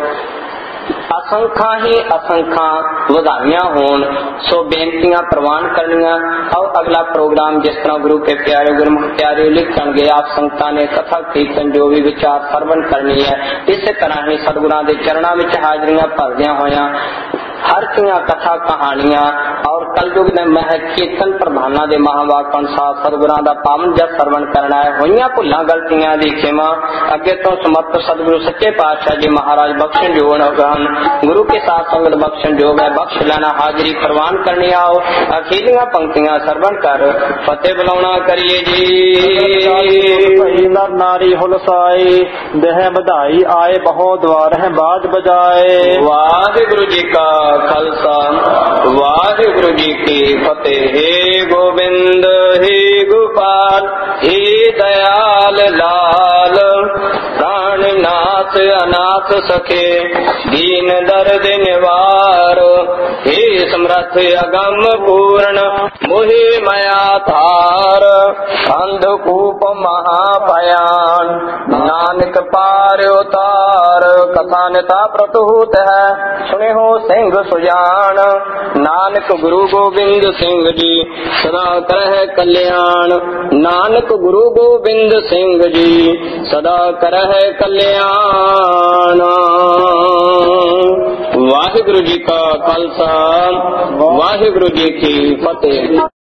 असंख्या ही असंख्या वधाइयां होन। सो बेनतियां प्रवान करनियां। और अगला प्रोग्राम जिस तरह गुरु के प्यारे गुरमुख प्यारे लिखण गए आप संगतां ने कथा कीर्तन जो भी विचार सरवण करनी है इस तरह ही सतगुरां दे चरणां विच हाजरियां भरदियां होयां हर किया कथा कहानियां और कलयुग ने मह कीर्तन प्रधाना दे महावाकण साथ सतगुरां दा पावन जस सरवण करना है। होइयां भुल्लां गलतियां दी खेमा अगे तो समर्थ सतगुरु सच्चे पातशाह जी महाराज बख्शण जोग हन। गुरु के साथ संगत बख्शण जोग है। बख्श लेना हाजरी प्रवान करनी आओ। अखीलियां पंक्तियां सरवण कर फतेह बुलाउणा करिए जी।
नर नारी हुलसाए देह बधाई आए बहु द्वार है बाज बजाए।
वाहिगुरु जी का खालसा वाहिगुरु जी की फतेह। हे गोविंद हे गोपाल हे दयाल लाल प्राणनाथ अनाथ सखे दीन दर्द निवार। हे समर्थ अगम पूर्ण मोहि मया थार अंधकूप महाभयान नानक पार उतार। कथा निता प्रतुहूत है सुने हो सिंह सुजान। नानक गुरु गोविंद सिंह जी सदा करह कल्याण। नानक गुरु गोविंद सिंह जी सदा करह कल्याण। वाहिगुरु जी का खालसा वाहिगुरु जी की फतेह।